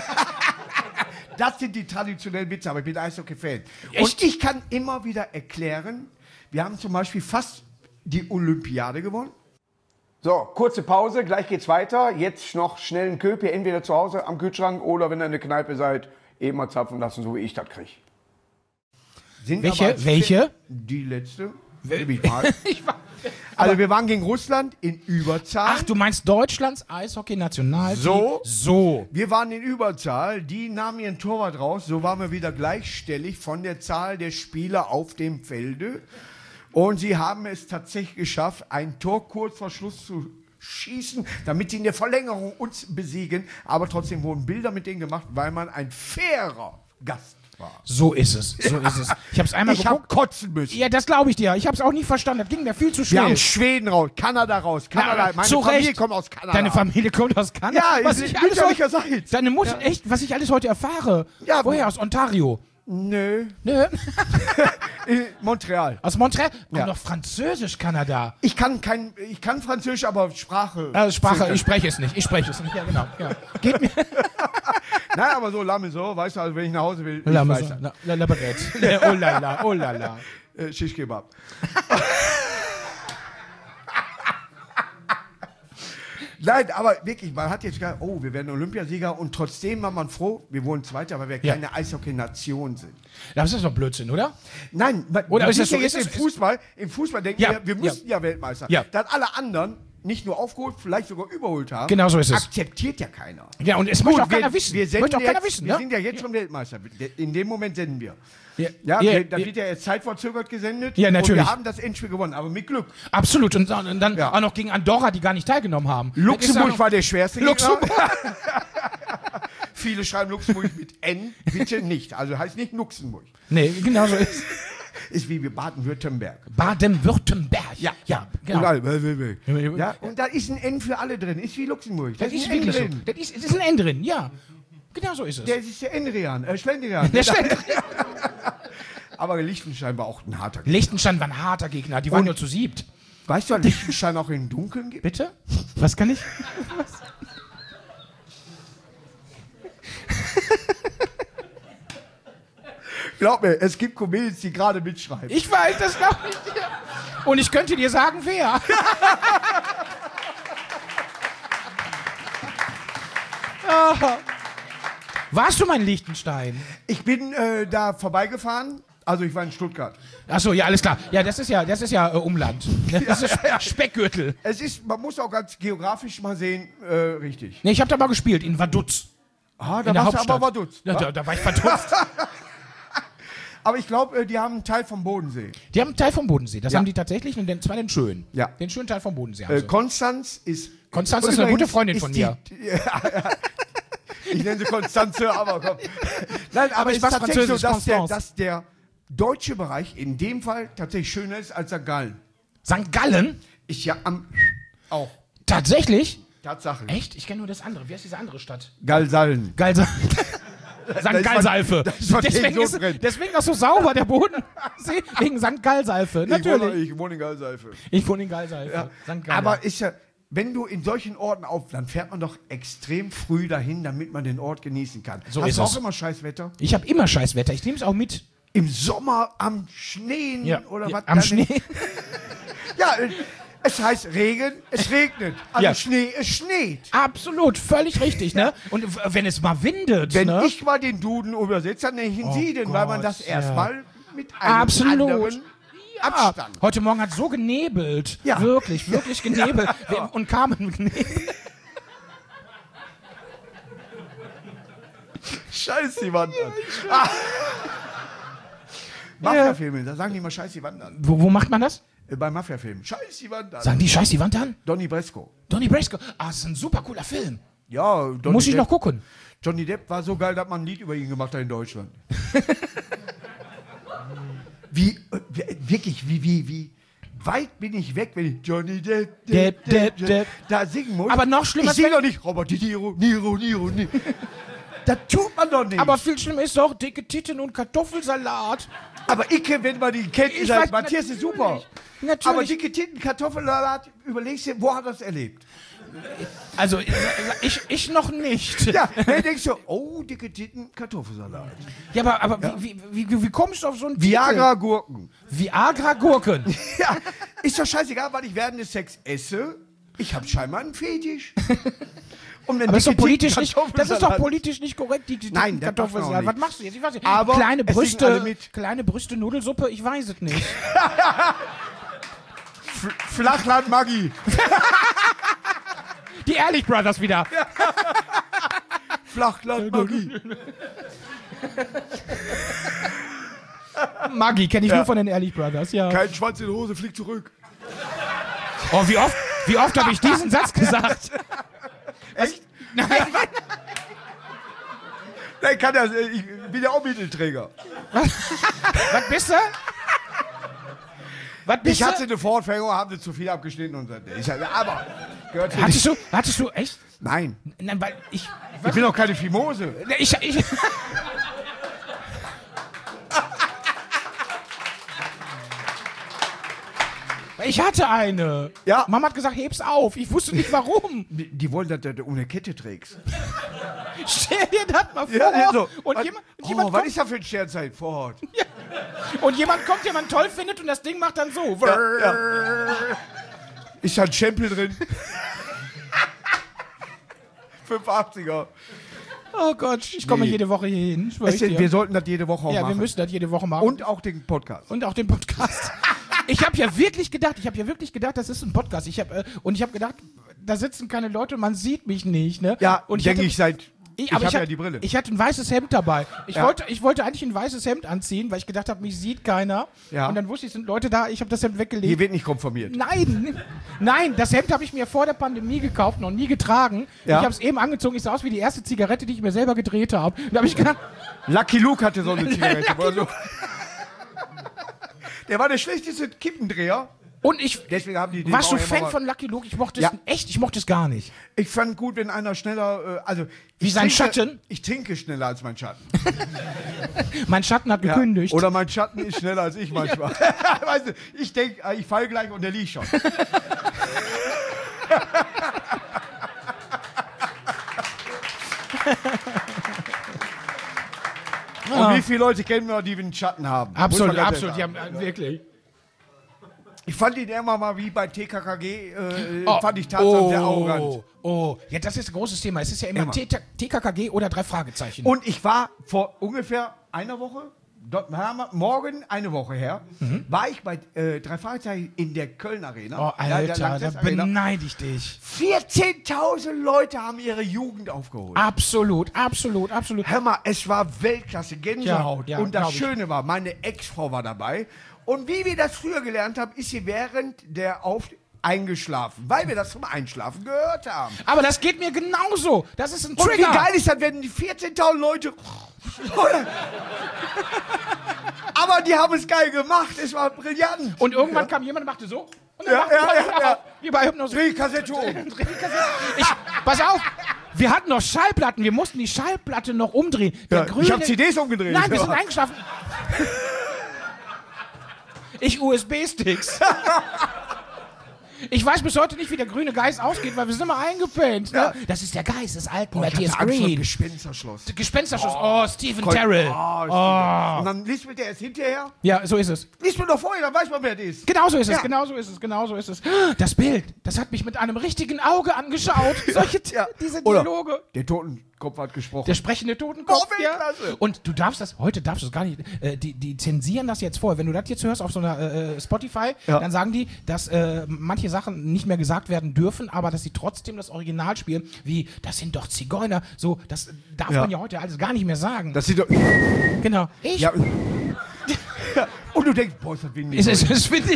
Das sind die traditionellen Witze, aber ich bin Eishockey-Fan. Und Echt? ich kann immer wieder erklären, wir haben zum Beispiel fast die Olympiade gewonnen. So, kurze Pause, gleich geht's weiter. Jetzt noch schnell einen Köpi, entweder zu Hause am Kühlschrank oder wenn ihr in der Kneipe seid, eben mal zapfen lassen, so wie ich das kriege. Sind Welche? aber als Welche? Fan- Die letzte. Nehm ich mal. Also wir waren gegen Russland in Überzahl. Ach, du meinst Deutschlands Eishockey-National? So? Wir waren in Überzahl, die nahmen ihren Torwart raus, so waren wir wieder gleichstellig von der Zahl der Spieler auf dem Felde. Und sie haben es tatsächlich geschafft, ein Tor kurz vor Schluss zu schießen, damit sie in der Verlängerung uns besiegen. Aber trotzdem wurden Bilder mit denen gemacht, weil man ein fairer Gast war. So ist es. So ist es. Ich habe es einmal Ich habe geguckt. kotzen müssen. Ja, das glaube ich dir. Ich habe es auch nie verstanden. Das ging mir viel zu Wir schnell. haben Schweden raus, Kanada raus, Kanada. Meine zu Familie Recht. kommt aus Kanada. Deine Familie kommt aus Kanada? Ja, was ist ich alles mütterlicherseits. heute, Deine Mutter, echt, was ich alles heute erfahre. Ja, Woher? Aus Ontario? Nö. Nö. In Montreal. Aus Montreal? Kommt Ja. doch Französisch, Kanada. Ich kann Französisch, aber Sprache. Sprache, ich spreche es nicht. Ja, genau. Ja. Geht mir. Nein, aber so Lamme so, weißt du, also wenn ich nach Hause will, ich La weiß Maison. La Baguette. Oh la la, oh la la. Shish Kebab. Nein, aber wirklich, man hat jetzt gesagt, oh, wir werden Olympiasieger und trotzdem war man froh, wir wurden Zweiter, weil wir keine Eishockey-Nation sind. Das ist doch Blödsinn, oder? Nein, Oder ist das so? jetzt im Fußball? Im Fußball denken wir müssen ja Weltmeister. Ja. Dass alle anderen nicht nur aufgeholt, vielleicht sogar überholt haben. Genau so ist es. Akzeptiert ja keiner. Ja, und es möchte auch keiner wissen. Wir Möchte auch keiner jetzt, wissen, wir ne? sind ja jetzt schon Weltmeister. In dem Moment senden wir. Ja, Da ja, wird ja jetzt zeitverzögert gesendet. Ja, natürlich. Und wir haben das Endspiel gewonnen, aber mit Glück. Absolut. Und dann auch noch gegen Andorra, die gar nicht teilgenommen haben. Luxemburg war der schwerste Gegner. Luxemburg. Viele schreiben Luxemburg mit N, bitte nicht. Also heißt nicht Luxemburg. Nee, genau so ist Ist wie Baden-Württemberg. Baden-Württemberg. Ja, genau. Ja, und da ist ein N für alle drin. Ist wie Luxemburg. Das ist ein N wirklich so. drin. Das ist ein N drin, ja. Genau so ist es. Der ist der Enrian, Schlendrian. Der Schlendrian. Aber Liechtenstein war auch ein harter Gegner. Liechtenstein war ein harter Gegner. Die waren nur zu siebt. Weißt du, dass Liechtenstein auch im Dunkeln gibt? Bitte? Was kann ich? Glaub mir, es gibt Comedians, die gerade mitschreiben. Ich weiß, das glaube ich dir. Und ich könnte dir sagen, wer. Warst du mal in Liechtenstein? Ich bin da vorbeigefahren. Also ich war in Stuttgart. Achso, ja, alles klar. Ja, das ist ja Umland. Das ist Speckgürtel. Es ist, man muss auch ganz geografisch mal sehen, richtig. Nee, ich habe da mal gespielt, in Vaduz. Ah, da in der warst du Hauptstadt. aber verdutzt. Ja, da war ich verdutzt. Aber ich glaube, die haben einen Teil vom Bodensee. Die haben einen Teil vom Bodensee. Das Ja. haben die tatsächlich, und zwar den schönen. Ja. Den schönen Teil vom Bodensee haben sie. Konstanz ist... Konstanz ist eine gute übrigens Freundin ist von mir. Ich nenne sie Konstanze, aber komm. Nein, aber ich es ist mach's tatsächlich so, französisch, dass der deutsche Bereich in dem Fall tatsächlich schöner ist als St. Gallen. St. Gallen? Ist ja auch. Tatsächlich? Tatsache. Echt? Ich kenne nur das andere. Wie heißt diese andere Stadt? Gallsallen. St. Gallsalfe. Deswegen auch so sauber der Boden. Wegen St. Gallsalfe. Natürlich. Ich wohne in Gallsalfe. Ich wohne in Gallsalfe. Ja. St. Gallen. Aber ist ja, wenn du in solchen Orten dann fährt man doch extrem früh dahin, damit man den Ort genießen kann. So Hast ist du es. auch immer scheiß Wetter? Ich habe immer Scheißwetter. Ich nehme es auch mit. Im Sommer am Schneen oder was? Am Schnee. Ja, es heißt Regen, es regnet. Also Ja. Schnee, es schneit. Absolut, völlig richtig, ne? Und wenn es mal windet, Wenn ne? ich mal den Duden übersetze, dann nenne ich ihn Sie, denn weil man das Gott, erstmal mit einem Absolut. anderen Abstand. Heute Morgen hat es so genebelt. Ja. Wirklich genebelt. Ja. Und Carmen genebelt. Scheiß die Wand an. Mafia-Filme, da sagen die immer Scheiß die Wand an. Wo macht man das? Bei Mafia-Filmen. Scheiß die Wand an. Sagen die Scheiß die Wand an? Donnie Brasco. Donnie Brasco. Ah, das ist ein super cooler Film. Ja, Donnie Muss ich Depp. noch gucken. Johnny Depp war so geil, dass man ein Lied über ihn gemacht hat in Deutschland. Wie weit bin ich weg, wenn ich Johnny Depp, Depp. da singen muss. Aber noch schlimmer Ich singe ist, doch nicht Robert De Niro. Das tut man doch nicht. Aber viel schlimmer ist doch dicke Titten und Kartoffelsalat. Aber Icke, wenn man die kennt, Ich ist halt, weiß, Matthias ist super. Natürlich. Aber dicke Titten, Kartoffelsalat, überlegst du, wo hat er das erlebt? Also, ich noch nicht. Ja, dann denkst du, oh, dicke Titten, Kartoffelsalat. Ja, aber wie kommst du auf so einen Viagra-Gurken. Titel? Viagra-Gurken. Ja, ist doch scheißegal, weil ich während des Sex esse. Ich habe scheinbar einen Fetisch. Und wenn Aber ist doch dicke politisch Titten nicht, das ist doch Kartoffelsalat- politisch nicht korrekt, die Nein, das Kartoffelsalat. darf man auch Was machst du jetzt? Ich weiß nicht. Aber kleine es singen alle mit. Kleine Brüste, Nudelsuppe, ich weiß es nicht. Flachland Maggi. Die Ehrlich Brothers wieder. Flachland Maggi. Maggi kenne ich nur von den Ehrlich Brothers, ja. Kein Schwanz in der Hose, fliegt zurück. Oh, wie oft habe ich diesen Satz gesagt? Echt? Nein. Nein, ich bin ja auch Mittelträger. Was bist du? Was bist Ich hatte du? eine Vorfängung, haben sie zu viel abgeschnitten und so. Aber gehört hier nicht. Hattest du echt? Nein, Nein, weil ich ich bin doch keine Fimose. Ich hatte eine. Ja. Mama hat gesagt, heb's auf. Ich wusste nicht warum. Die wollen, dass du ohne Kette trägst. Stell dir das mal vor. Ja, so. Und was, jemand was kommt, ist da für ein Sternzeit vor Ort? und jemand kommt, den man toll findet und das Ding macht dann so. Ja. Ist da ein Stempel drin? 85er. Oh Gott, ich komme jede Woche hier hin. Wir sollten das jede Woche auch machen. Ja, wir müssen das jede Woche machen. Und auch den Podcast. Ich habe ja wirklich gedacht, das ist ein Podcast. Ich habe gedacht, da sitzen keine Leute, man sieht mich nicht. Ne? Ja, und denke ich seit... Ich habe ja die Brille. Ich hatte ein weißes Hemd dabei. Ich wollte eigentlich ein weißes Hemd anziehen, weil ich gedacht habe, mich sieht keiner. Ja. Und dann wusste ich, sind Leute da, ich habe das Hemd weggelegt. Hier wird nicht konformiert. Nein, das Hemd habe ich mir vor der Pandemie gekauft, noch nie getragen. Ja. Ich habe es eben angezogen, ich sah aus wie die erste Zigarette, die ich mir selber gedreht habe. Da habe ich gedacht... Lucky Luke hatte so eine Zigarette. Oder so. Der war der schlechteste Kippendreher. Und deswegen haben die warst du Fan von Lucky Luke? Ich mochte es gar nicht. Ich fand gut, wenn einer schneller, wie sein Schatten? Ich trinke schneller als mein Schatten. Mein Schatten hat gekündigt. Oder mein Schatten ist schneller als ich manchmal. Weißt du, ich denke, ich falle gleich und der liegt schon. Und wie viele Leute kennen wir, die einen Schatten haben? Absolut, die haben wirklich... Ich fand ihn immer mal wie bei TKKG, fand ich Tarzan sehr arrogant. Ja, das ist ein großes Thema. Es ist ja immer TKKG oder 3 Fragezeichen. Und ich war vor ungefähr einer Woche, morgen eine Woche her, war ich bei 3 Fragezeichen in der Köln Arena. Oh, Alter, da beneide ich dich. 14.000 Leute haben ihre Jugend aufgeholt. Absolut. Hör mal, es war Weltklasse, Gänsehaut. Ja, und das Schöne war, meine Ex-Frau war dabei. Und wie wir das früher gelernt haben, ist sie während der eingeschlafen, weil wir das zum Einschlafen gehört haben. Aber das geht mir genauso. Das ist ein Und Trigger. wie geil ist das, wenn die 14.000 Leute... Aber die haben es geil gemacht. Es war brillant. Und irgendwann kam jemand und machte so. Und dann ja. Wie bei Hypnose. Dreh die Kassette um. Pass auf. Wir hatten noch Schallplatten. Wir mussten die Schallplatte noch umdrehen. Ich habe CDs umgedreht. Nein, wir sind eingeschlafen. Ich USB-Sticks. Ich weiß bis heute nicht, wie der grüne Geist ausgeht, weil wir sind immer eingepennt. Ne? Ja. Das ist der Geist des alten Matthias Green. Gespensterschloss. Stephen Terrell. Und dann liest man der erst hinterher? Ja, so ist es. Liest man doch vorher, dann weiß man, wer das ist. Genau so ist es. Das Bild, das hat mich mit einem richtigen Auge angeschaut. Diese Dialoge. Oder der Totenkopf hat gesprochen. Der sprechende Totenkopf. Und du darfst das, heute darfst du es gar nicht, die zensieren das jetzt vorher. Wenn du das jetzt hörst auf so einer Spotify, dann sagen die, dass manche Sachen nicht mehr gesagt werden dürfen, aber dass sie trotzdem das Original spielen, wie, das sind doch Zigeuner, so, das darf man ja heute alles gar nicht mehr sagen. Das sind doch... Genau. Und du denkst, boah, ist das windig. Das finde ich...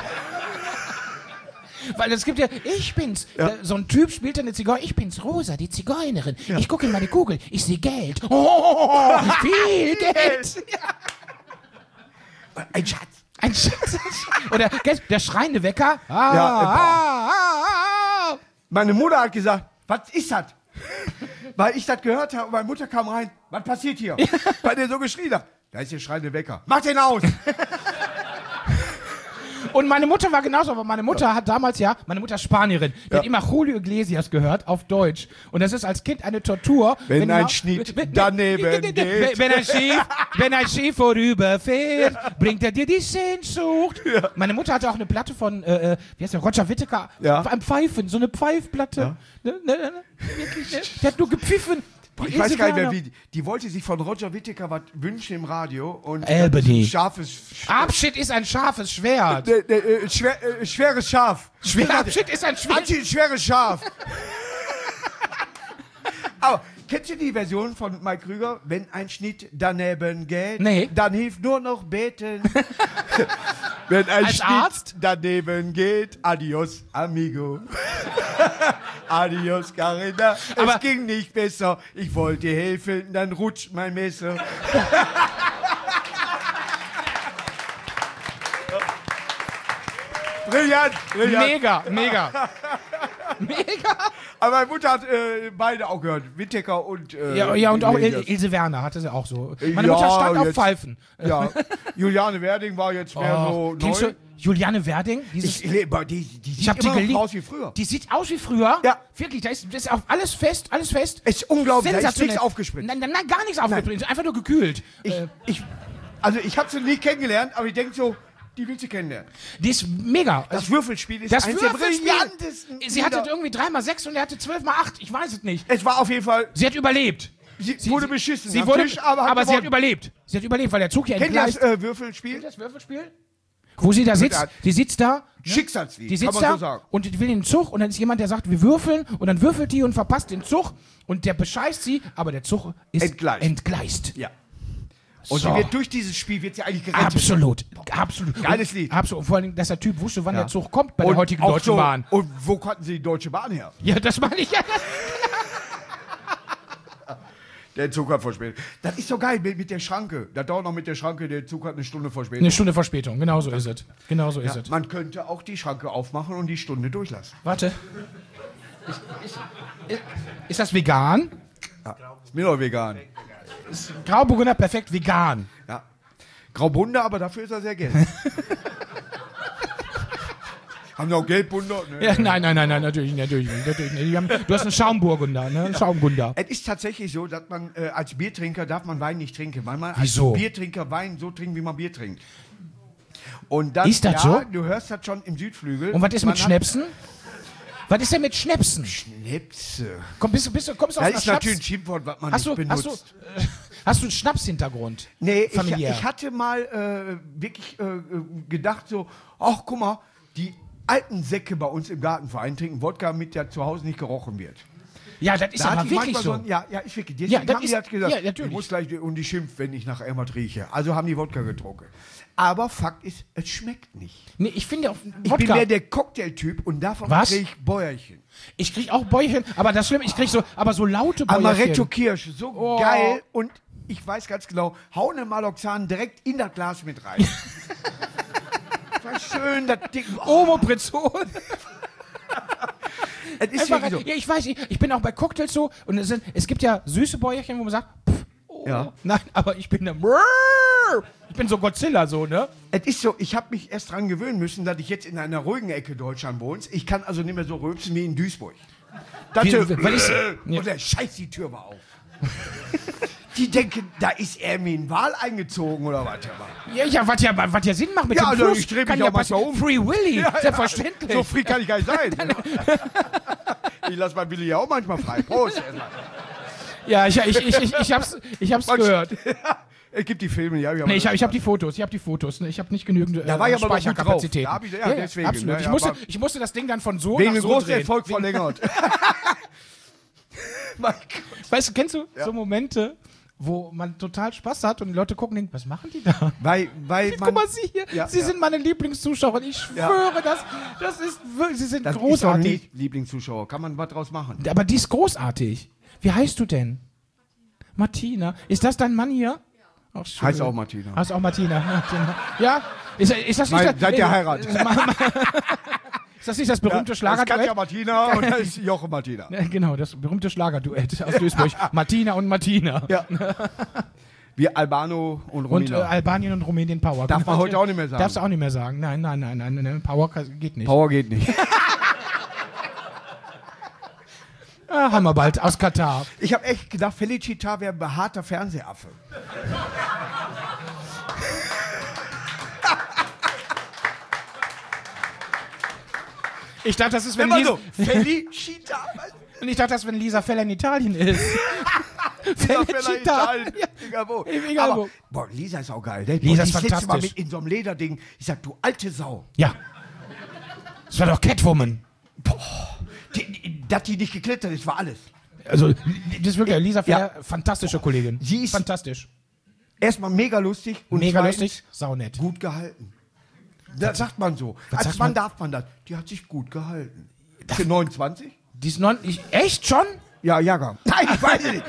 Weil es gibt ja, ich bin's. So ein Typ spielt eine Zigeunerin. Ich bin's, Rosa, die Zigeunerin. Ich gucke in meine Kugel. Ich sehe Geld. Oh, viel Geld. Ein Schatz. Oder der schreiende Wecker. Meine Mutter hat gesagt, was ist das? Weil ich das gehört habe und meine Mutter kam rein. Was passiert hier? Weil der so geschrien hat. Da ist der schreiende Wecker. Mach den aus! Und meine Mutter war genauso, aber meine Mutter hat damals meine Mutter ist Spanierin, die hat immer Julio Iglesias gehört auf Deutsch. Und das ist als Kind eine Tortur. Wenn ein Schnitt daneben geht. Wenn ein Schiff vorüberfährt, bringt er dir die Sehnsucht. Ja. Meine Mutter hatte auch eine Platte von, wie heißt der, Roger Whittaker, auf einem Pfeifen, so eine Pfeifplatte. Ja. Wirklich, ne? Der hat nur gepfiffen. Ich weiß gar nicht mehr, wie. Die wollte sich von Roger Whittaker was wünschen im Radio. Und Albany. Scharfes. Abschied ist ein scharfes Schwert. Schweres Schaf. Abschied ist ein schweres Schaf. Aber kennst du die Version von Mike Krüger? Wenn ein Schnitt daneben geht, dann hilft nur noch beten. Wenn ein Als Schnitt Arzt? daneben geht, adios, amigo. Adios, Carina. Aber es ging nicht besser. Ich wollte dir helfen, dann rutscht mein Messer. Brillant. Mega. Aber meine Mutter hat beide auch gehört. Whittaker und... und auch Ilse Werner hatte sie auch so. Meine Mutter stand auf Pfeifen. Ja, Juliane Werding war jetzt mehr so kennst neu. Du Juliane Werding? Die sieht immer noch aus wie früher. Die sieht aus wie früher? Ja. Wirklich, das ist auf alles fest. Es ist unglaublich, da ist nichts aufgespritzt. Nein, gar nichts aufgespritzt, einfach nur gekühlt. Ich habe sie nie kennengelernt, aber ich denke so, die willst du kennenlernen. Die ist mega. Das Würfelspiel ist Das eins der Würfelspiel. brillantesten. Sie hatte Lieder. irgendwie 3x6 und er hatte 12x8. Ich weiß es nicht. Es war auf jeden Fall, Sie hat überlebt. sie wurde beschissen. Sie am wurde, Tisch, aber sie hat gewonnen. überlebt. Sie hat überlebt, weil der Zug ja Kennt ihr entgleist. das Würfelspiel? Das Würfelspiel? Wo sie da sitzt, die sitzt da. Schicksalslied, Die kann sitzt man da so sagen. und die will in den Zug und dann ist jemand, der sagt, wir würfeln und dann würfelt die und verpasst den Zug und der bescheißt sie, aber der Zug ist entgleist. Ja. Und So. sie wird durch dieses Spiel wird sie eigentlich gerettet. Absolut. Geiles Lied. Absolut. Vor allem, dass der Typ wusste, wann Ja. der Zug kommt bei der Und heutigen auch Deutschen Bahn. Und wo konnten sie die Deutsche Bahn her? Ja, das meine ich ja. Der Zug hat verspätet. Das ist so geil mit der Schranke. Da dauert noch mit der Schranke, der Zug hat eine Stunde Verspätung. Eine Stunde Verspätung, genau so ist es. Genau so ist es. Man könnte auch die Schranke aufmachen und die Stunde durchlassen. Warte. Ist das vegan? Ist mir doch vegan. Grauburgunder perfekt vegan. Ja. Graubunder, aber dafür ist er sehr gelb. Haben Sie auch Gelbbunder? Nee. Ja, nein, natürlich nicht. Du hast einen Schaumburgunder, ne? Einen Schaumgunder. Es ist tatsächlich so, dass man als Biertrinker darf man Wein nicht trinken, weil man Wieso? als Biertrinker Wein so trinkt, wie man Bier trinkt. Und dann, Ist das so? Du hörst das schon im Südflügel. Und was ist Man mit hat Schnäpsen? Was ist denn mit Schnäpsen? Schnäpse. Kommst du aus Das einer ist Schnaps? natürlich ein Schimpfwort, was man Hast nicht du benutzt. einen Schnapshintergrund? Nee, familiär? ich hatte mal wirklich gedacht so, ach guck mal, die alten Säcke bei uns im Gartenverein trinken Wodka, mit der zu Hause nicht gerochen wird. Ja, das ist Da aber hat die wirklich manchmal so. ein- Ja, ist wirklich. Deswegen Ja, das haben die ist- hat gesagt, ja, natürlich. ich muss gleich und die schimpft, wenn ich nach Ermert rieche. Also haben die Wodka getrunken. Aber Fakt ist, es schmeckt nicht. Nee, ich finde auch Ich bin mehr der Cocktailtyp und davon Was? kriege ich Bäuerchen. Ich krieg auch Bäuerchen, aber das Schlimme, ich krieg so laute Bäuerchen. Amaretto Kirsch, so Oh. geil. Und ich weiß ganz genau, hau eine Maloxan direkt in das Glas mit rein. War schön, das Ding. Oh, Omeprazol. es ist Einfach, wirklich so. ja, ich weiß, ich bin auch bei Cocktails so und es gibt ja süße Bäuerchen, wo man sagt, pff, oh, Ja. nein, aber ich bin ich bin so Godzilla so, ne? Es ist so, ich habe mich erst dran gewöhnen müssen, dass ich jetzt in einer ruhigen Ecke Deutschland wohne. Ich kann also nicht mehr so rülpsen wie in Duisburg. Das Weil ich, und der Scheiß, die Tür war auf. Die denken, da ist er mir in Wahl eingezogen oder was. was ja Sinn macht mit Ja, dem also Fluss. ich dreh mich Kann auch ja manchmal passieren. um. Free Willy, selbstverständlich. So frei kann ich gar nicht sein. Ich lasse mein Willi ja auch manchmal frei. Prost. Ja, ich hab's gehört. Es gibt die Filme, ja. Nee, ich hab die Fotos. Ne? Ich habe nicht genügend Da war ich aber noch gut drauf. Speicherkapazität. Da hab ich- ja, deswegen, absolut. ne, Ich, ja, musste, aber- ich musste das Ding dann von so Wegen nach dem so großen drehen. Erfolg verlängert. Mein Gott. Weißt du, kennst du so Momente, wo man total Spaß hat und die Leute gucken und denken, was machen die da? Weil Guck mal, Sie hier, Ja, Sie ja. sind meine Lieblingszuschauer. Ich schwöre, das ist wirklich, Sie sind Das ist doch großartig. nicht Lieblingszuschauer. Kann man was draus machen? Aber die ist großartig. Wie heißt du denn? Martina. Ist das dein Mann hier? Ach, schön. Heißt auch Martina. Heißt auch Martina. Ja? Ist das nicht Seit der Heirat. Ist das nicht das berühmte Das ist Katja Schlagerduett? Martina und das ist Jochen Martina. Ja, genau, das berühmte Schlagerduett aus Duisburg. Martina und Martina. Ja. Wie Albano und Und Romina. Albanien und Rumänien Power. Darf man heute auch nicht mehr sagen. Darfst du auch nicht mehr sagen. Nein. Power geht nicht. Power geht nicht. Ah, haben wir bald aus Katar. Ich habe echt gedacht, Felicita wäre ein behaarter Fernsehaffe. Ich dachte, das ist, wenn Immer Lisa, so. Felicita. und ich dachte, das, wenn Lisa Feller in Italien ist. Lisa Feller Felicita. Italien. Ja. Egal wo. Egal wo. Aber, boah, Lisa ist auch geil. Ne? Lisa ist die letzte Mal fantastisch. mit in so einem Lederding. Ich sag, du alte Sau. Ja. Das war doch Catwoman. Dass die nicht geklettert ist, war alles. Also, das ist wirklich, Lisa Feller, fantastische Kollegin. Sie ist fantastisch. erstmal mega lustig und Mega zweitens lustig, saunett. gut gehalten. Das sagt man so. was Als sagt Mann man? darf man das. Die hat sich gut gehalten. Für 29? Die ist echt schon? Ja, Jahrgang. Nein, ich weiß es nicht.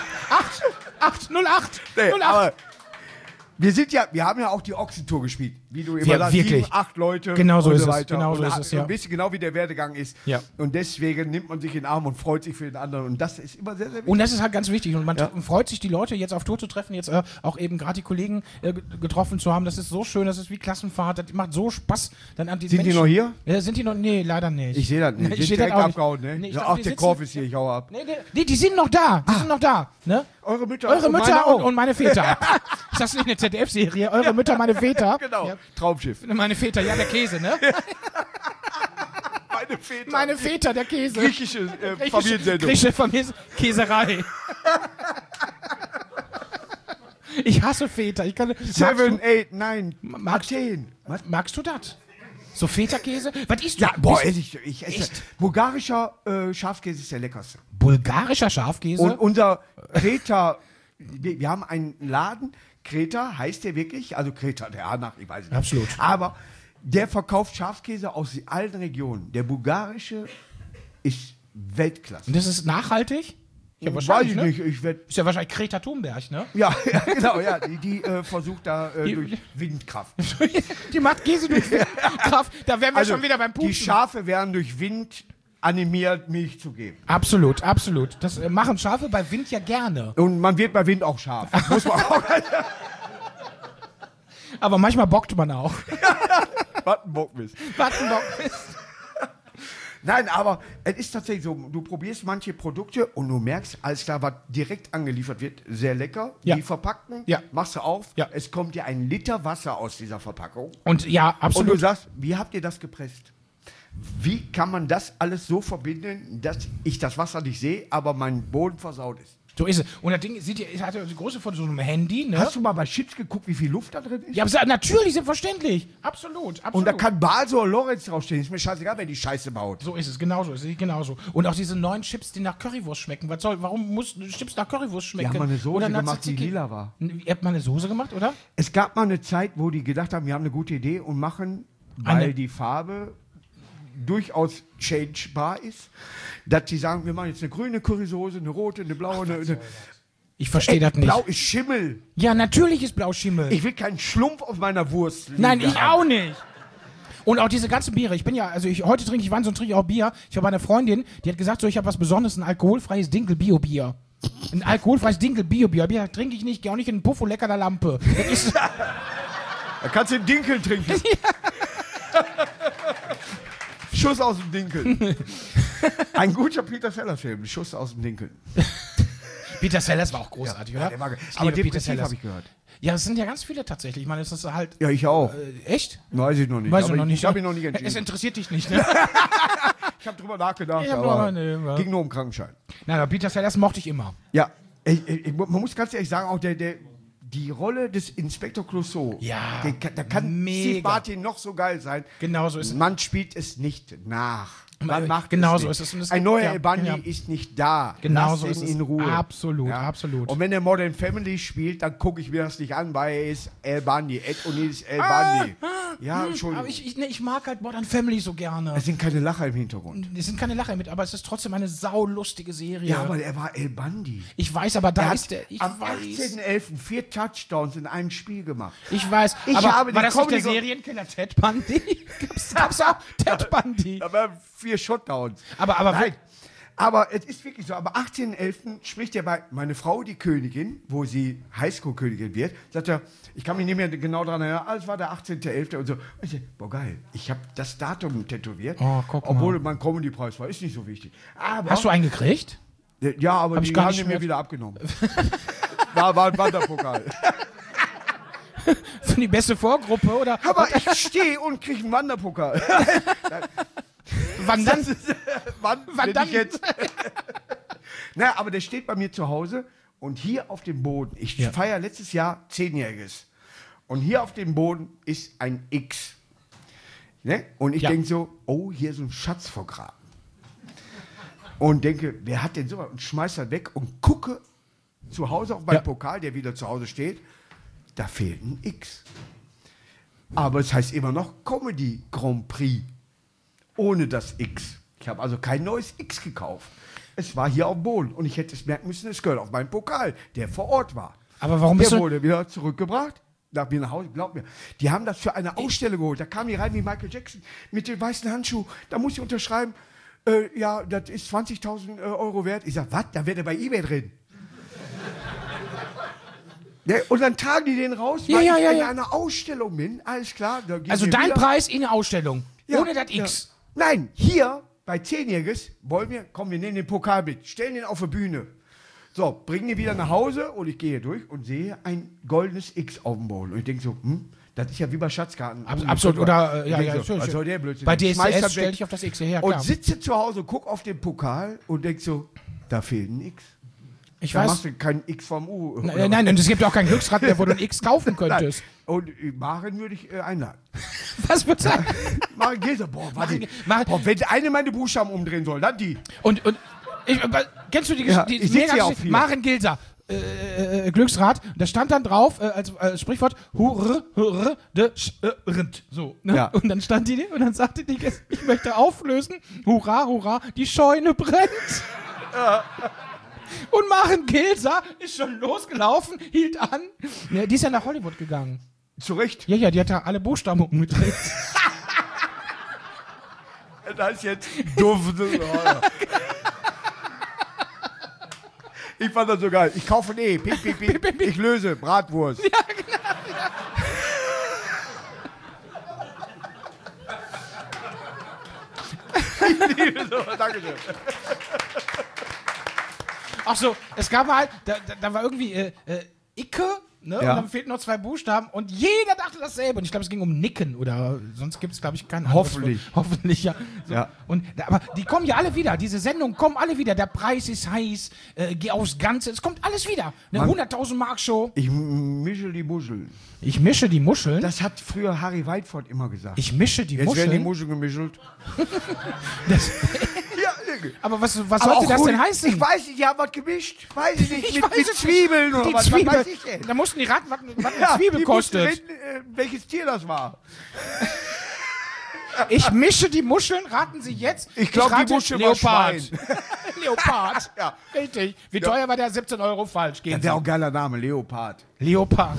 08. Nee, 08. aber wir haben ja auch die Ochsentour gespielt. wie du Ja, immer da wirklich. 7, 8 Leute Genau so und ist so es. weiter. Genau so und ist hat es, ja. ein bisschen genau wie der Werdegang ist. Ja. Und deswegen nimmt man sich in den Arm und freut sich für den anderen. Und das ist immer sehr, sehr wichtig. Und das ist halt ganz wichtig. Und man freut sich, die Leute jetzt auf Tour zu treffen, jetzt auch eben gerade die Kollegen getroffen zu haben. Das ist so schön, das ist wie Klassenfahrt, das macht so Spaß. Dann an die Sind die noch hier? Ja, sind die noch? Nee, leider nicht. Ich sehe das nicht. Ich Die seh sind das direkt auch nicht. abgehauen, ne? Nee, ich Ja, dachte, ach, die der sitzen- Korb ist hier, ich hau ab. Nee, die sind noch da. Die sind noch da. Ne? Eure Mütter, Eure und Mütter meine auch. und meine Väter. Ist das nicht eine ZDF-Serie? Eure Mütter, meine Väter. Genau, Ja. Traumschiff. Meine Väter, ja, der Käse, ne? Meine Väter. Meine Väter, der Käse. griechische Familiensendung. Griechische Familie, Käserei. Ich hasse Väter. Ich kann, 7, 8, 9, magst, 10. magst du das? So Feta-Käse? Was isst du? Ja, boah, Bist- ich esse. Echt? Bulgarischer Schafkäse ist der leckerste. Bulgarischer Schafkäse? Und unser Kreta, wir haben einen Laden, Kreta heißt der wirklich, also Kreta, der Hanach, ich weiß nicht. Absolut. Aber der verkauft Schafskäse aus allen Regionen. Der bulgarische ist Weltklasse. Und das ist nachhaltig? Ja, Weiß wahrscheinlich, ich ne? nicht, ich werde. Ist ja wahrscheinlich Greta Thunberg, ne? Ja, ja, genau, ja. Die versucht da Die- durch Windkraft. Die macht Käse durch Kraft. Da wären wir Also, schon wieder beim Pupen. die Schafe werden durch Wind animiert, Milch zu geben. Absolut, absolut. Das machen Schafe bei Wind ja gerne. Und man wird bei Wind auch scharf. Muss man auch. Aber manchmal bockt man auch. Wattenbockmist. Wattenbock. Nein, aber es ist tatsächlich so, du probierst manche Produkte und du merkst, alles klar, was direkt angeliefert wird, sehr lecker. Ja. Die verpackten, Ja. machst du auf, Ja. es kommt dir ein Liter Wasser aus dieser Verpackung. Und ja, Und du absolut. sagst, wie habt ihr das gepresst? Wie kann man das alles so verbinden, dass ich das Wasser nicht sehe, aber mein Boden versaut ist? So ist es. Und das Ding, seht ihr, es hat ja die Größe von so einem Handy, ne? Hast du mal bei Chips geguckt, wie viel Luft da drin ist? Ja, aber natürlich, selbstverständlich. Absolut, absolut. Und da kann Basel oder Lorenz draufstehen. Ist mir scheißegal, wer die Scheiße baut. So ist es, genauso ist es, genauso. Und auch diese neuen Chips, die nach Currywurst schmecken. Warum muss Chips nach Currywurst schmecken? Die haben mal eine Soße Oder nach gemacht, die Tzatziki? lila war. Ihr habt mal eine Soße gemacht, oder? Es gab mal eine Zeit, wo die gedacht haben, wir haben eine gute Idee und machen, weil die Farbe durchaus changebar ist, dass sie sagen, wir machen jetzt eine grüne Currysoße, eine rote, eine blaue, eine Ich verstehe das nicht. Blau ist Schimmel. Ja, natürlich ist Blau Schimmel. Ich will keinen Schlumpf auf meiner Wurst. Nein, liegen ich haben. auch nicht. Und auch diese ganzen Biere. Ich bin ja, also heute trinke ich Wein, sonst trinke ich auch Bier. Ich habe eine Freundin, die hat gesagt, so, ich habe was Besonderes, ein alkoholfreies Dinkel-Bio-Bier. Ein alkoholfreies Dinkel-Bio-Bier. Bier trinke ich nicht, gehe auch nicht in den Puffo lecker der Lampe. Das ist, Da kannst du den Dinkel trinken. Schuss aus dem Dinkel. Ein guter Peter Sellers-Film, Schuss aus dem Dinkel. Peter Sellers war auch großartig, oder? Der war, Ich aber liebe Peter depressiv Sellers. habe ich gehört. Ja, es sind ja ganz viele tatsächlich. Ich meine, es ist halt. Ja, ich auch. Echt? Weiß ich noch nicht. Weiß ich aber noch nicht. Ich habe ihn noch nicht Es entschieden. interessiert dich nicht, ne? Ich habe drüber nachgedacht, Ich hab aber drüber- nee, ja. ging nur um Krankenschein. Nein, aber Peter Sellers mochte ich immer. Ja, man muss ganz ehrlich sagen, auch die Rolle des Inspektor Clouseau, Ja, da kann mega. Steve Martin noch so geil sein. Genau so ist es. Man spielt es nicht nach. Man macht Genau es so nicht. ist es. Und es Ein gibt- neuer ja, El Bandi ja. ist nicht da. Genau Lass so ihn ist es. in Ruhe. Absolut, absolut. Und wenn er Modern Family spielt, dann gucke ich mir das nicht an, weil er ist El Bandi. Ed O'Neill ist El Bandi. Ja, Entschuldigung. Aber ich mag halt Modern Family so gerne. Es sind keine Lacher im Hintergrund. Es sind keine Lacher mit, aber es ist trotzdem eine saulustige Serie. Ja, aber er war El Bandi. Ich weiß, aber da Er ist hat der. Ich am weiß. 18.11. 4 Touchdowns in einem Spiel gemacht. Ich weiß. Ich aber habe war die das nicht der Comedy- Serienkiller Ted Bundy? gab's auch Ted Bundy? Aber 4 Shutdowns. Aber Nein. Aber es ist wirklich so. Aber 18.11. spricht er bei meine Frau, die Königin, wo sie Highschool-Königin wird, sagt er, ich kann mich nicht mehr genau daran erinnern, es war der 18.11. und so. Und ich sag, boah, geil, ich habe das Datum tätowiert, Oh, guck mal. obwohl mein Comedy-Preis war, ist nicht so wichtig. Aber, Hast du einen gekriegt? ja, aber Hab ich die gar haben nicht die mir mehr- wieder abgenommen. war ein Wanderpokal. Für die beste Vorgruppe oder? Aber ich stehe und kriege einen Wanderpokal. Wann dann? Wann Wann denn dann? ich jetzt? Na, aber der steht bei mir zu Hause und hier auf dem Boden, ich Ja. feiere letztes Jahr 10-Jähriges und hier auf dem Boden ist ein X. Ne? Und ich Ja. denke so, oh, hier ist ein Schatz vergraben. Und denke, wer hat denn sowas? Und schmeiß das weg und gucke zu Hause auf meinen Ja. Pokal, der wieder zu Hause steht, da fehlt ein X. Aber es heißt immer noch Comedy Grand Prix. Ohne das X. Ich habe also kein neues X gekauft. Es war hier auf dem Boden und ich hätte es merken müssen, es gehört auf meinen Pokal, der vor Ort war. Aber warum Der bist du? wurde wieder zurückgebracht nach mir nach Hause, glaub mir, die haben das für eine Ausstellung geholt. Da kam die rein wie Michael Jackson mit den weißen Handschuhen. Da muss ich unterschreiben, ja, das ist 20.000 Euro wert. Ich sag, was? Da wäre der bei eBay drin. Ja, und dann tragen die den raus, weil ich in einer Ausstellung bin. Alles klar. Also dein Preis in der Ausstellung. Ja, ohne das X. Ja. Nein, hier bei 10-Jähriges wollen wir, komm, wir nehmen den Pokal mit, stellen den auf die Bühne. So, bringen den wieder nach Hause und ich gehe durch und sehe ein goldenes X auf dem Boden. Und ich denke so, das ist ja wie bei Schatzkarten. Absolut, oder, so, was soll der Blödsinn? Bei Schmeiß DSDS das stell weg. dich auf das X her, Und klar. sitze zu Hause, guck auf den Pokal und denk so, da fehlt ein X. Ich Da weiß. machst du kein X vom U. Nein, und es gibt auch keinen Glücksrad mehr, wo du ein X kaufen könntest. Und Maren würde ich einladen. Was wird sagen? Maren Gilser, boah, warte. Maren- Boah, wenn eine meine Buchstaben umdrehen soll, dann die. Und kennst du die Ja, Geschichte? ich seh sie auch viel. Maren Gilser, Glücksrad, da stand dann drauf, als Sprichwort, hurr, de rind. So, ne? Ja. Und dann stand die und dann sagte die, ich möchte auflösen, hurra, hurra, die Scheune brennt. Und Maren Gilser ist schon losgelaufen, hielt an. Ja, die ist ja nach Hollywood gegangen. Zu Recht. Ja, die hat da alle Buchstaben umgedreht. Das ist jetzt doof. Ich fand das so geil. Ich kaufe ein E. Piep, piep, piep. Ich löse. Bratwurst. Ja, genau. Ich liebe so. Dankeschön. Ach so, es gab halt, da war irgendwie Icke, ne? Ja. Und dann fehlten noch 2 Buchstaben und jeder dachte dasselbe. Und ich glaube, es ging um Nicken oder sonst gibt es, glaube ich, keinen Hoffentlich. Hoffentlich, ja. So. Ja. Aber die kommen ja alle wieder. Diese Sendungen kommen alle wieder. Der Preis ist heiß, geh aufs Ganze. Es kommt alles wieder. Eine 100.000 Mark Show. Ich mische die Muscheln. Ich mische die Muscheln. Das hat früher Harry Weidfort immer gesagt. Ich mische die Jetzt werden die Muscheln. Muscheln gemischelt. Das, Ja, aber was aber sollte das auch denn ruhig- heißen? Ich weiß nicht, die haben was gemischt. Weiß ich nicht. Ich mit weiß mit es Zwiebeln nicht. oder Die was. Zwiebel. Was weiß ich denn? Da mussten die raten, was eine Ja, Zwiebel die mussten kostet. reden, welches Tier das war. Ich mische die Muscheln, raten Sie jetzt. Ich glaub, die rate Muschel war Leopard. Schwein. Leopard. Ja. Richtig. Wie teuer war der? 17 Euro falsch. Gehen Das Sie. wäre auch ein geiler Name, Leopard. Leopard.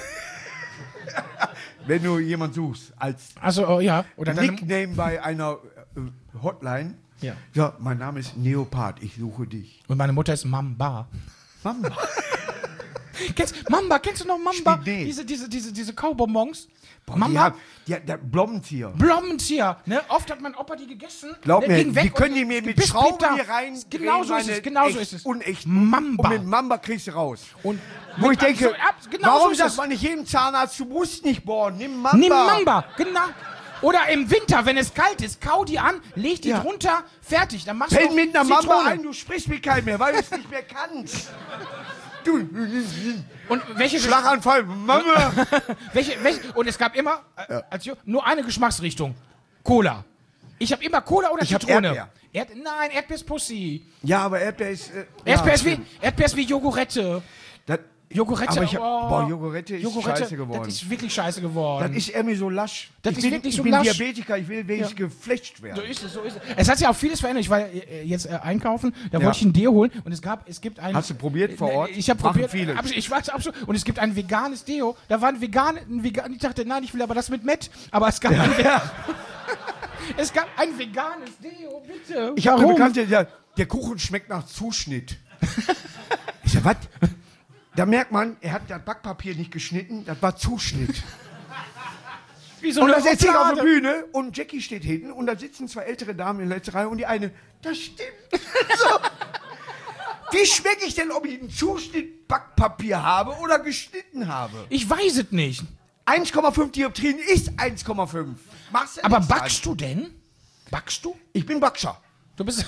Wenn du jemanden suchst, als Also, oh, ja. Oder dann. Nickname bei einer Hotline. Ja. Ja, mein Name ist Leopard, ich suche dich. Und meine Mutter ist Mamba. Mama. Kennst du noch Mamba? Nee. Diese Kaubonbons? Die Mamba? haben, der Blommenzieher. Blommenzieher, ne? Oft hat mein Opa die gegessen. Glaub der mir, ging weg die können und die mir mit bis Schrauben blieb da. hier rein. Genau so ist es, genau so ist es. Unecht. Mamba. Und mit Mamba kriegst du raus. Und Wo ich denke, genau warum so ist sagt es. man nicht jedem Zahnarzt, du musst nicht bohren, nimm Mamba. Nimm Mamba, genau. Oder im Winter, wenn es kalt ist, kau die an, leg die Ja. drunter, fertig. Dann machst Fällt du mit einer Mamba Zitrone. ein, du sprichst mit keinem mehr, weil du es nicht mehr kannst. Du, Und welche Schlaganfall, Mama. welche, und es gab immer nur eine Geschmacksrichtung. Cola. Ich habe immer Cola oder Ich hab Zitrone. Erdbeer. Nein, Erdbeer ist Pussy. Ja, aber Erdbeer ist... Erdbeer, ja, ist wie Jogurette. das, Jogurette, aber ich hab, boah, Jogurette ist scheiße geworden. Das ist wirklich scheiße geworden. Das ist irgendwie so lasch. Das ich ist bin, wirklich ich so bin lasch. Diabetiker, ich will wenigstens geflecht So werden. ist es, so ist es. Es hat sich auch vieles verändert. Ich war jetzt einkaufen, da Ja. wollte ich ein Deo holen und es gibt ein... Hast du probiert vor Ort? Ich habe Machen probiert. viele. Ich weiß absolut. Und es gibt ein veganes Deo. Da war ein vegan. Ich dachte, nein, ich will aber das mit Met. Aber es gab es gab ein veganes Deo, bitte. Ich habe eine Warum? Bekannte, der Kuchen schmeckt nach Zuschnitt. Ich sag, was? Da merkt man, er hat das Backpapier nicht geschnitten, das war Zuschnitt. Wie so Und eine das erzählt auf der Oblade. Bühne und Jackie steht hinten und da sitzen 2 ältere Damen in der letzten Reihe und die eine, das stimmt. So. Wie schmecke ich denn, ob ich einen Zuschnitt Backpapier habe oder geschnitten habe? Ich weiß es nicht. 1,5 Dioptrien ist 1,5. Machst du Aber nichts backst du denn? Backst du? dran. Ich bin Backscher. Du bist...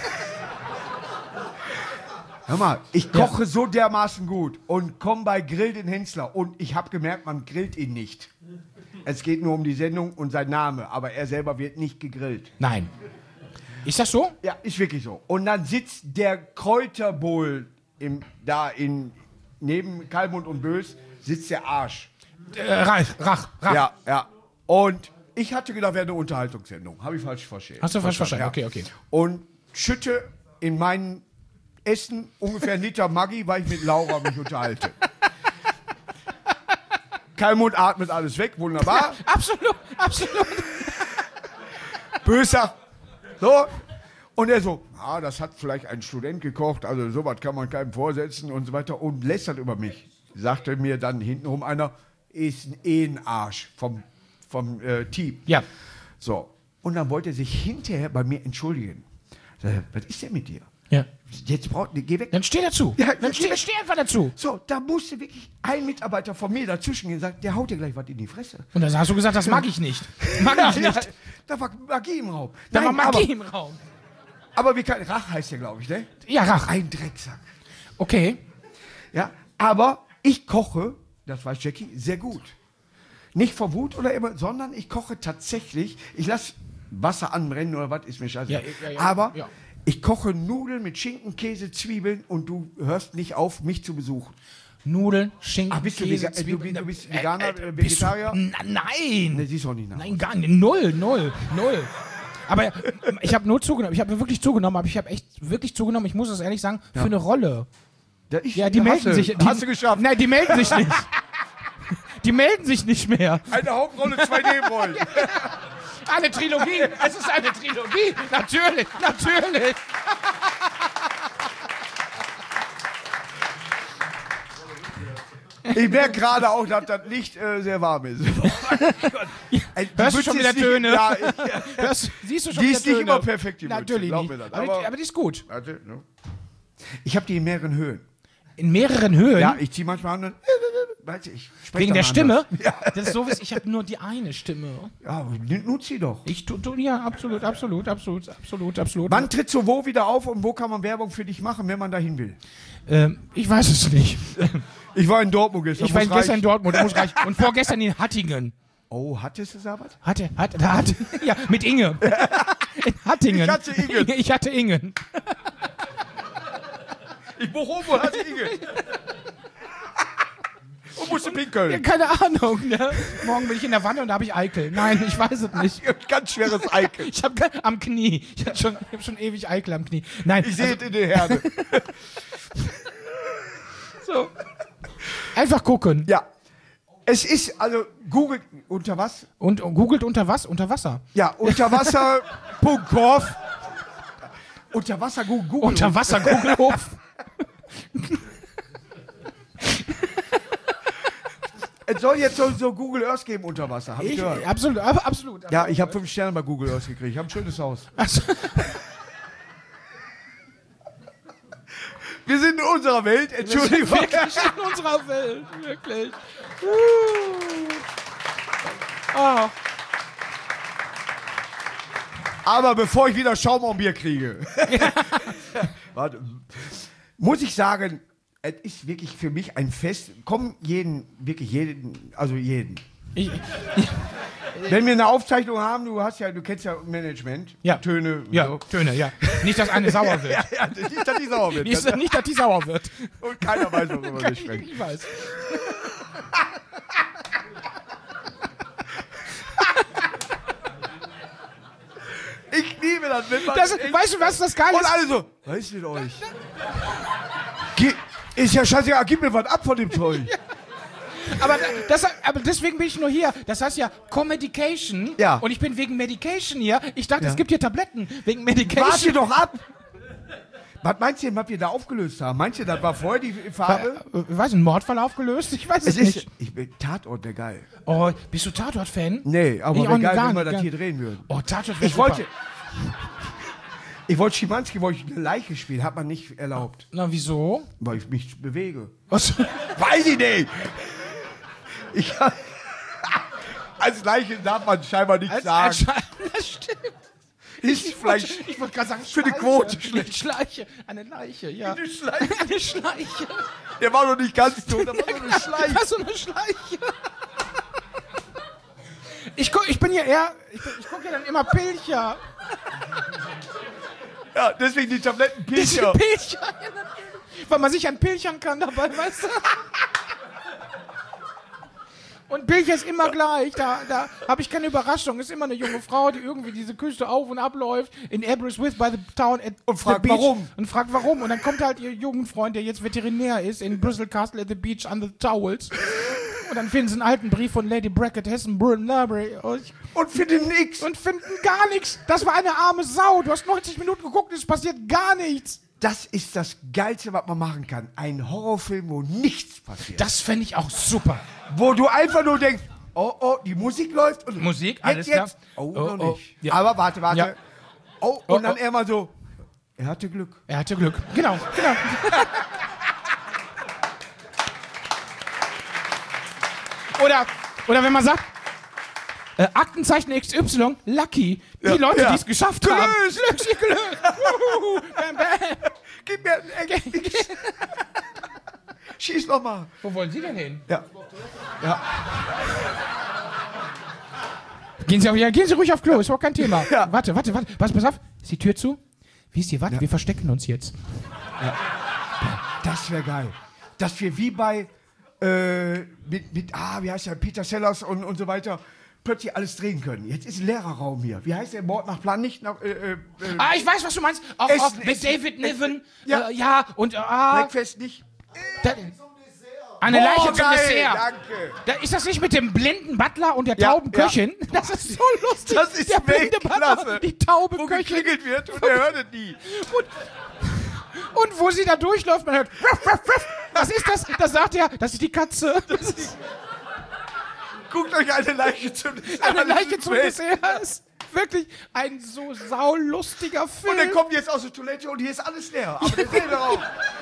Hör mal, ich koche so dermaßen gut und komme bei Grill den Hensler und ich habe gemerkt, man grillt ihn nicht. Es geht nur um die Sendung und sein Name, aber er selber wird nicht gegrillt. Nein. Ist das so? Ja, ist wirklich so. Und dann sitzt der Kräuterbowl neben Kalmund und Bös, sitzt der Arsch. Rach. Ja. Und ich hatte gedacht, wäre eine Unterhaltungssendung. Habe ich falsch verstanden. Hast du falsch verstanden? Ja. Okay. Und schütte in mein Essen ungefähr einen Liter Maggi, weil ich mit Laura mich unterhalte. Kalmund atmet alles weg, wunderbar. Absolut, absolut. Böser. So. Und er so, das hat vielleicht ein Student gekocht, also sowas kann man keinem vorsetzen und so weiter. Und lästert über mich. Sagte mir dann hintenrum einer, ist ein Arsch vom Team. Ja. So. Und dann wollte er sich hinterher bei mir entschuldigen. Sag, was ist denn mit dir? Ja. Jetzt geh weg. Dann steh dazu. Ja, Dann steh einfach dazu. So, da musste wirklich ein Mitarbeiter von mir dazwischen gehen und sagen, der haut dir gleich was in die Fresse. Und dann hast du gesagt, das mag ich nicht. Mag ich nicht. Da war Magie im Raum. Da war Nein, Magie im Raum. Aber Rach heißt der, glaube ich, ne? Ja, Rach. Ein Drecksack. Okay. Ja, aber ich koche, das weiß Jackie, sehr gut. Nicht vor Wut oder immer, sondern ich koche tatsächlich, ich lasse Wasser anbrennen oder was, ist mir scheiße. Ja. Aber Ja. ich koche Nudeln mit Schinken, Käse, Zwiebeln und du hörst nicht auf, mich zu besuchen. Nudeln, Schinken, Bist du, Käse, du Zwiebeln. bist Veganer, Bist du- Vegetarier? Nein. Ne, siehst du auch nicht nach. Nein, gar nicht. Null. Aber ich habe nur zugenommen. Ich habe wirklich zugenommen, aber ich habe echt wirklich zugenommen. Ich muss es ehrlich sagen, für eine Rolle. Ja, die melden sich. Hast du geschafft. Nein, die melden sich nicht. Die melden sich nicht mehr. Eine Hauptrolle, 2 Nebenrollen. Eine Trilogie. Es ist eine Trilogie. Natürlich. Ich merke gerade auch, dass das Licht sehr warm ist. Hörst du schon wieder Töne? Ja, Siehst du schon die wieder ist nicht Töne? immer perfekt, die Mütze, Natürlich glaub nicht. mir das. Aber die ist gut. Warte, ne? Ich habe die in mehreren Höhen. In mehreren Höhen. Ja, ich ziehe manchmal an. Weißt du, ich sprech Wegen dann der Stimme? anders. Ja. Das ist so, ich habe nur die eine Stimme. Ja, nutz sie doch. Ja, absolut. Wann trittst du wo wieder auf und wo kann man Werbung für dich machen, wenn man dahin will? Ich weiß es nicht. Ich war in Dortmund gestern. Ich war muss gestern reich- in Dortmund, muss reich. Und vorgestern in Hattingen. Oh, hattest du da was? Hatte, ja, mit Inge. In Hattingen. Ich hatte Ingen. Ich hatte Ingen. Ich Bochum und hatte Inge. Und musste pinkeln. Ja, keine Ahnung, ne? Morgen bin ich in der Wanne und da habe ich Eikel. Nein, ich weiß es nicht. Ganz schweres Eikel. Ich habe am Knie. Ich hab schon ewig Eikel am Knie. Nein, Ich sehe es in der Herde. so. Einfach gucken. Ja. Es ist, also, Google, unter was? Und googelt unter was? Unter Wasser. Ja, unterwasser.corf. Unterwasser Google. Unter Wasser, Google-Hof. Es soll jetzt so Google Earth geben unter Wasser, hab ich gehört. Absolut. Ja, ich habe 5 Sterne bei Google Earth gekriegt. Ich habe ein schönes Haus. Also, Wir sind in unserer Welt, Entschuldigung. wirklich in unserer Welt. Wirklich. Oh. Aber bevor ich wieder Schaum am Bier kriege, warte, muss ich sagen, es ist wirklich für mich ein Fest. Komm jeden. Ich, Wenn wir eine Aufzeichnung haben, du kennst ja Management, Ja. Töne. ja, so. Töne, ja. Nicht, dass eine sauer wird. Ja, nicht, dass die sauer wird. Nicht, dass die sauer wird. Und keiner weiß, worüber wir sprechen. Ich weiß. Ich liebe das, wenn man... Weißt du, was das Geile und ist? alle so, was ist mit euch? Ist ja scheißegal, gib mir was ab von dem Zeug. Aber deswegen bin ich nur hier. Das heißt ja Comedication. Ja. Und ich bin wegen Medication hier. Ich dachte, es gibt hier Tabletten. Wegen Medication. Warte doch ab! Was meinst du denn, was wir da aufgelöst haben? Meinst du, das war vorher die Farbe? Weiß ein Mordfall aufgelöst? Ich weiß es nicht. Tatort wäre geil. Oh, bist du Tatort-Fan? Nee, aber Ich wäre auch geil, gar wenn wir nicht, das gar hier drehen würden. Oh, Tatort wäre Ich wollte Schimanski, eine Leiche spielen, hat man nicht erlaubt, Na, wieso? weil ich mich bewege. Was? Weiß ich nicht! Als Leiche darf man scheinbar nichts sagen. Das stimmt. Ist vielleicht Ich wollte gerade sagen, für die Schleiche. Quote schlecht. Schleiche. Eine Leiche, ja. Eine Schleiche. Eine Schleiche. Der war noch nicht ganz tot, aber so eine Schleiche. Das ist so eine Schleiche. Ich bin ja eher, ich gucke ja dann immer Pilcher. Ja, deswegen die Tabletten Pilcher. Pilcher. Weil man sich an Pilchern kann dabei, weißt du? Und Pilcher ist immer gleich, da habe ich keine Überraschung. Ist immer eine junge Frau, die irgendwie diese Küste auf und ab läuft in Aberystwyth by the town at Und fragt, the beach. warum? Und fragt warum. Und dann kommt halt ihr Jugendfreund, der jetzt Veterinär ist, in Bristol Castle at the beach on the towels. Und dann finden sie einen alten Brief von Lady Brackett, Hessen, Brun, Library. Und finden nix. Und finden gar nichts. Das war eine arme Sau. Du hast 90 Minuten geguckt und es passiert gar nichts. Das ist das Geilste, was man machen kann. Ein Horrorfilm, wo nichts passiert. Das fände ich auch super. Wo du einfach nur denkst, oh, die Musik läuft. Und Musik, jetzt, alles klar. Oh, Oh, noch nicht. ja. Aber warte. Ja. Oh, und dann er mal so, er hatte Glück. Er hatte Glück. Genau. Oder wenn man sagt, Aktenzeichen XY, Lucky. Die Leute, die es geschafft haben. Gelöst. Bam, bam. Gib mir ein Eck. Schieß noch mal. Wo wollen Sie denn hin? Ja. Gehen Sie ruhig auf Klo, ist auch kein Thema. Ja. Warte. Pass auf. Ist die Tür zu? Wisst ihr was? Wir verstecken uns jetzt. Das wäre geil. Dass wir wie bei, wie heißt der, Peter Sellers und so weiter, plötzlich alles drehen können. Jetzt ist ein leerer Raum hier. Wie heißt der? Mord nach Plan nicht? Nach, Ich weiß, was du meinst. Auch mit David Niven. Und Breakfast nicht? eine Leiche zum geil, Dessert. danke. Ist das nicht mit dem blinden Butler und der tauben Köchin? Das ist so lustig. Das ist der blinde Weltklasse. Butler, die taube Wo Köchin. geklingelt wird und er hört es nie. Und wo sie da durchläuft, man hört. Ruff, ruff, ruff. Was ist das? Das sagt er, das ist die Katze. Guckt euch eine Leiche zum Dessert an. Eine Leiche zum Dessert ist wirklich ein so saulustiger Film. Und er kommt jetzt aus der Toilette und hier ist alles leer. Aber derselbe Raum.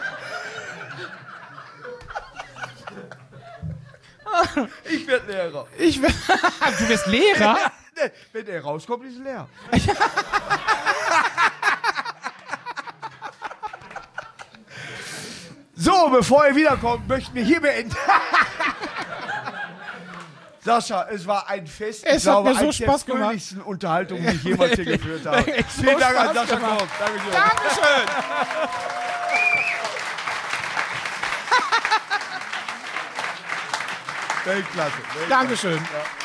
Ich werde Lehrer. Du wirst Lehrer? Wenn er rauskommt, ist es leer. So, bevor er wiederkommt, möchten wir hier beenden. Sascha, es war ein Fest. Es hat mir so eines Spaß der gemacht. fröhlichsten Unterhaltungen, die ich jemals hier geführt habe. So Vielen Dank an Spaß Sascha gemacht. Koch. Dankeschön. Dankeschön. Weltklasse. Dankeschön.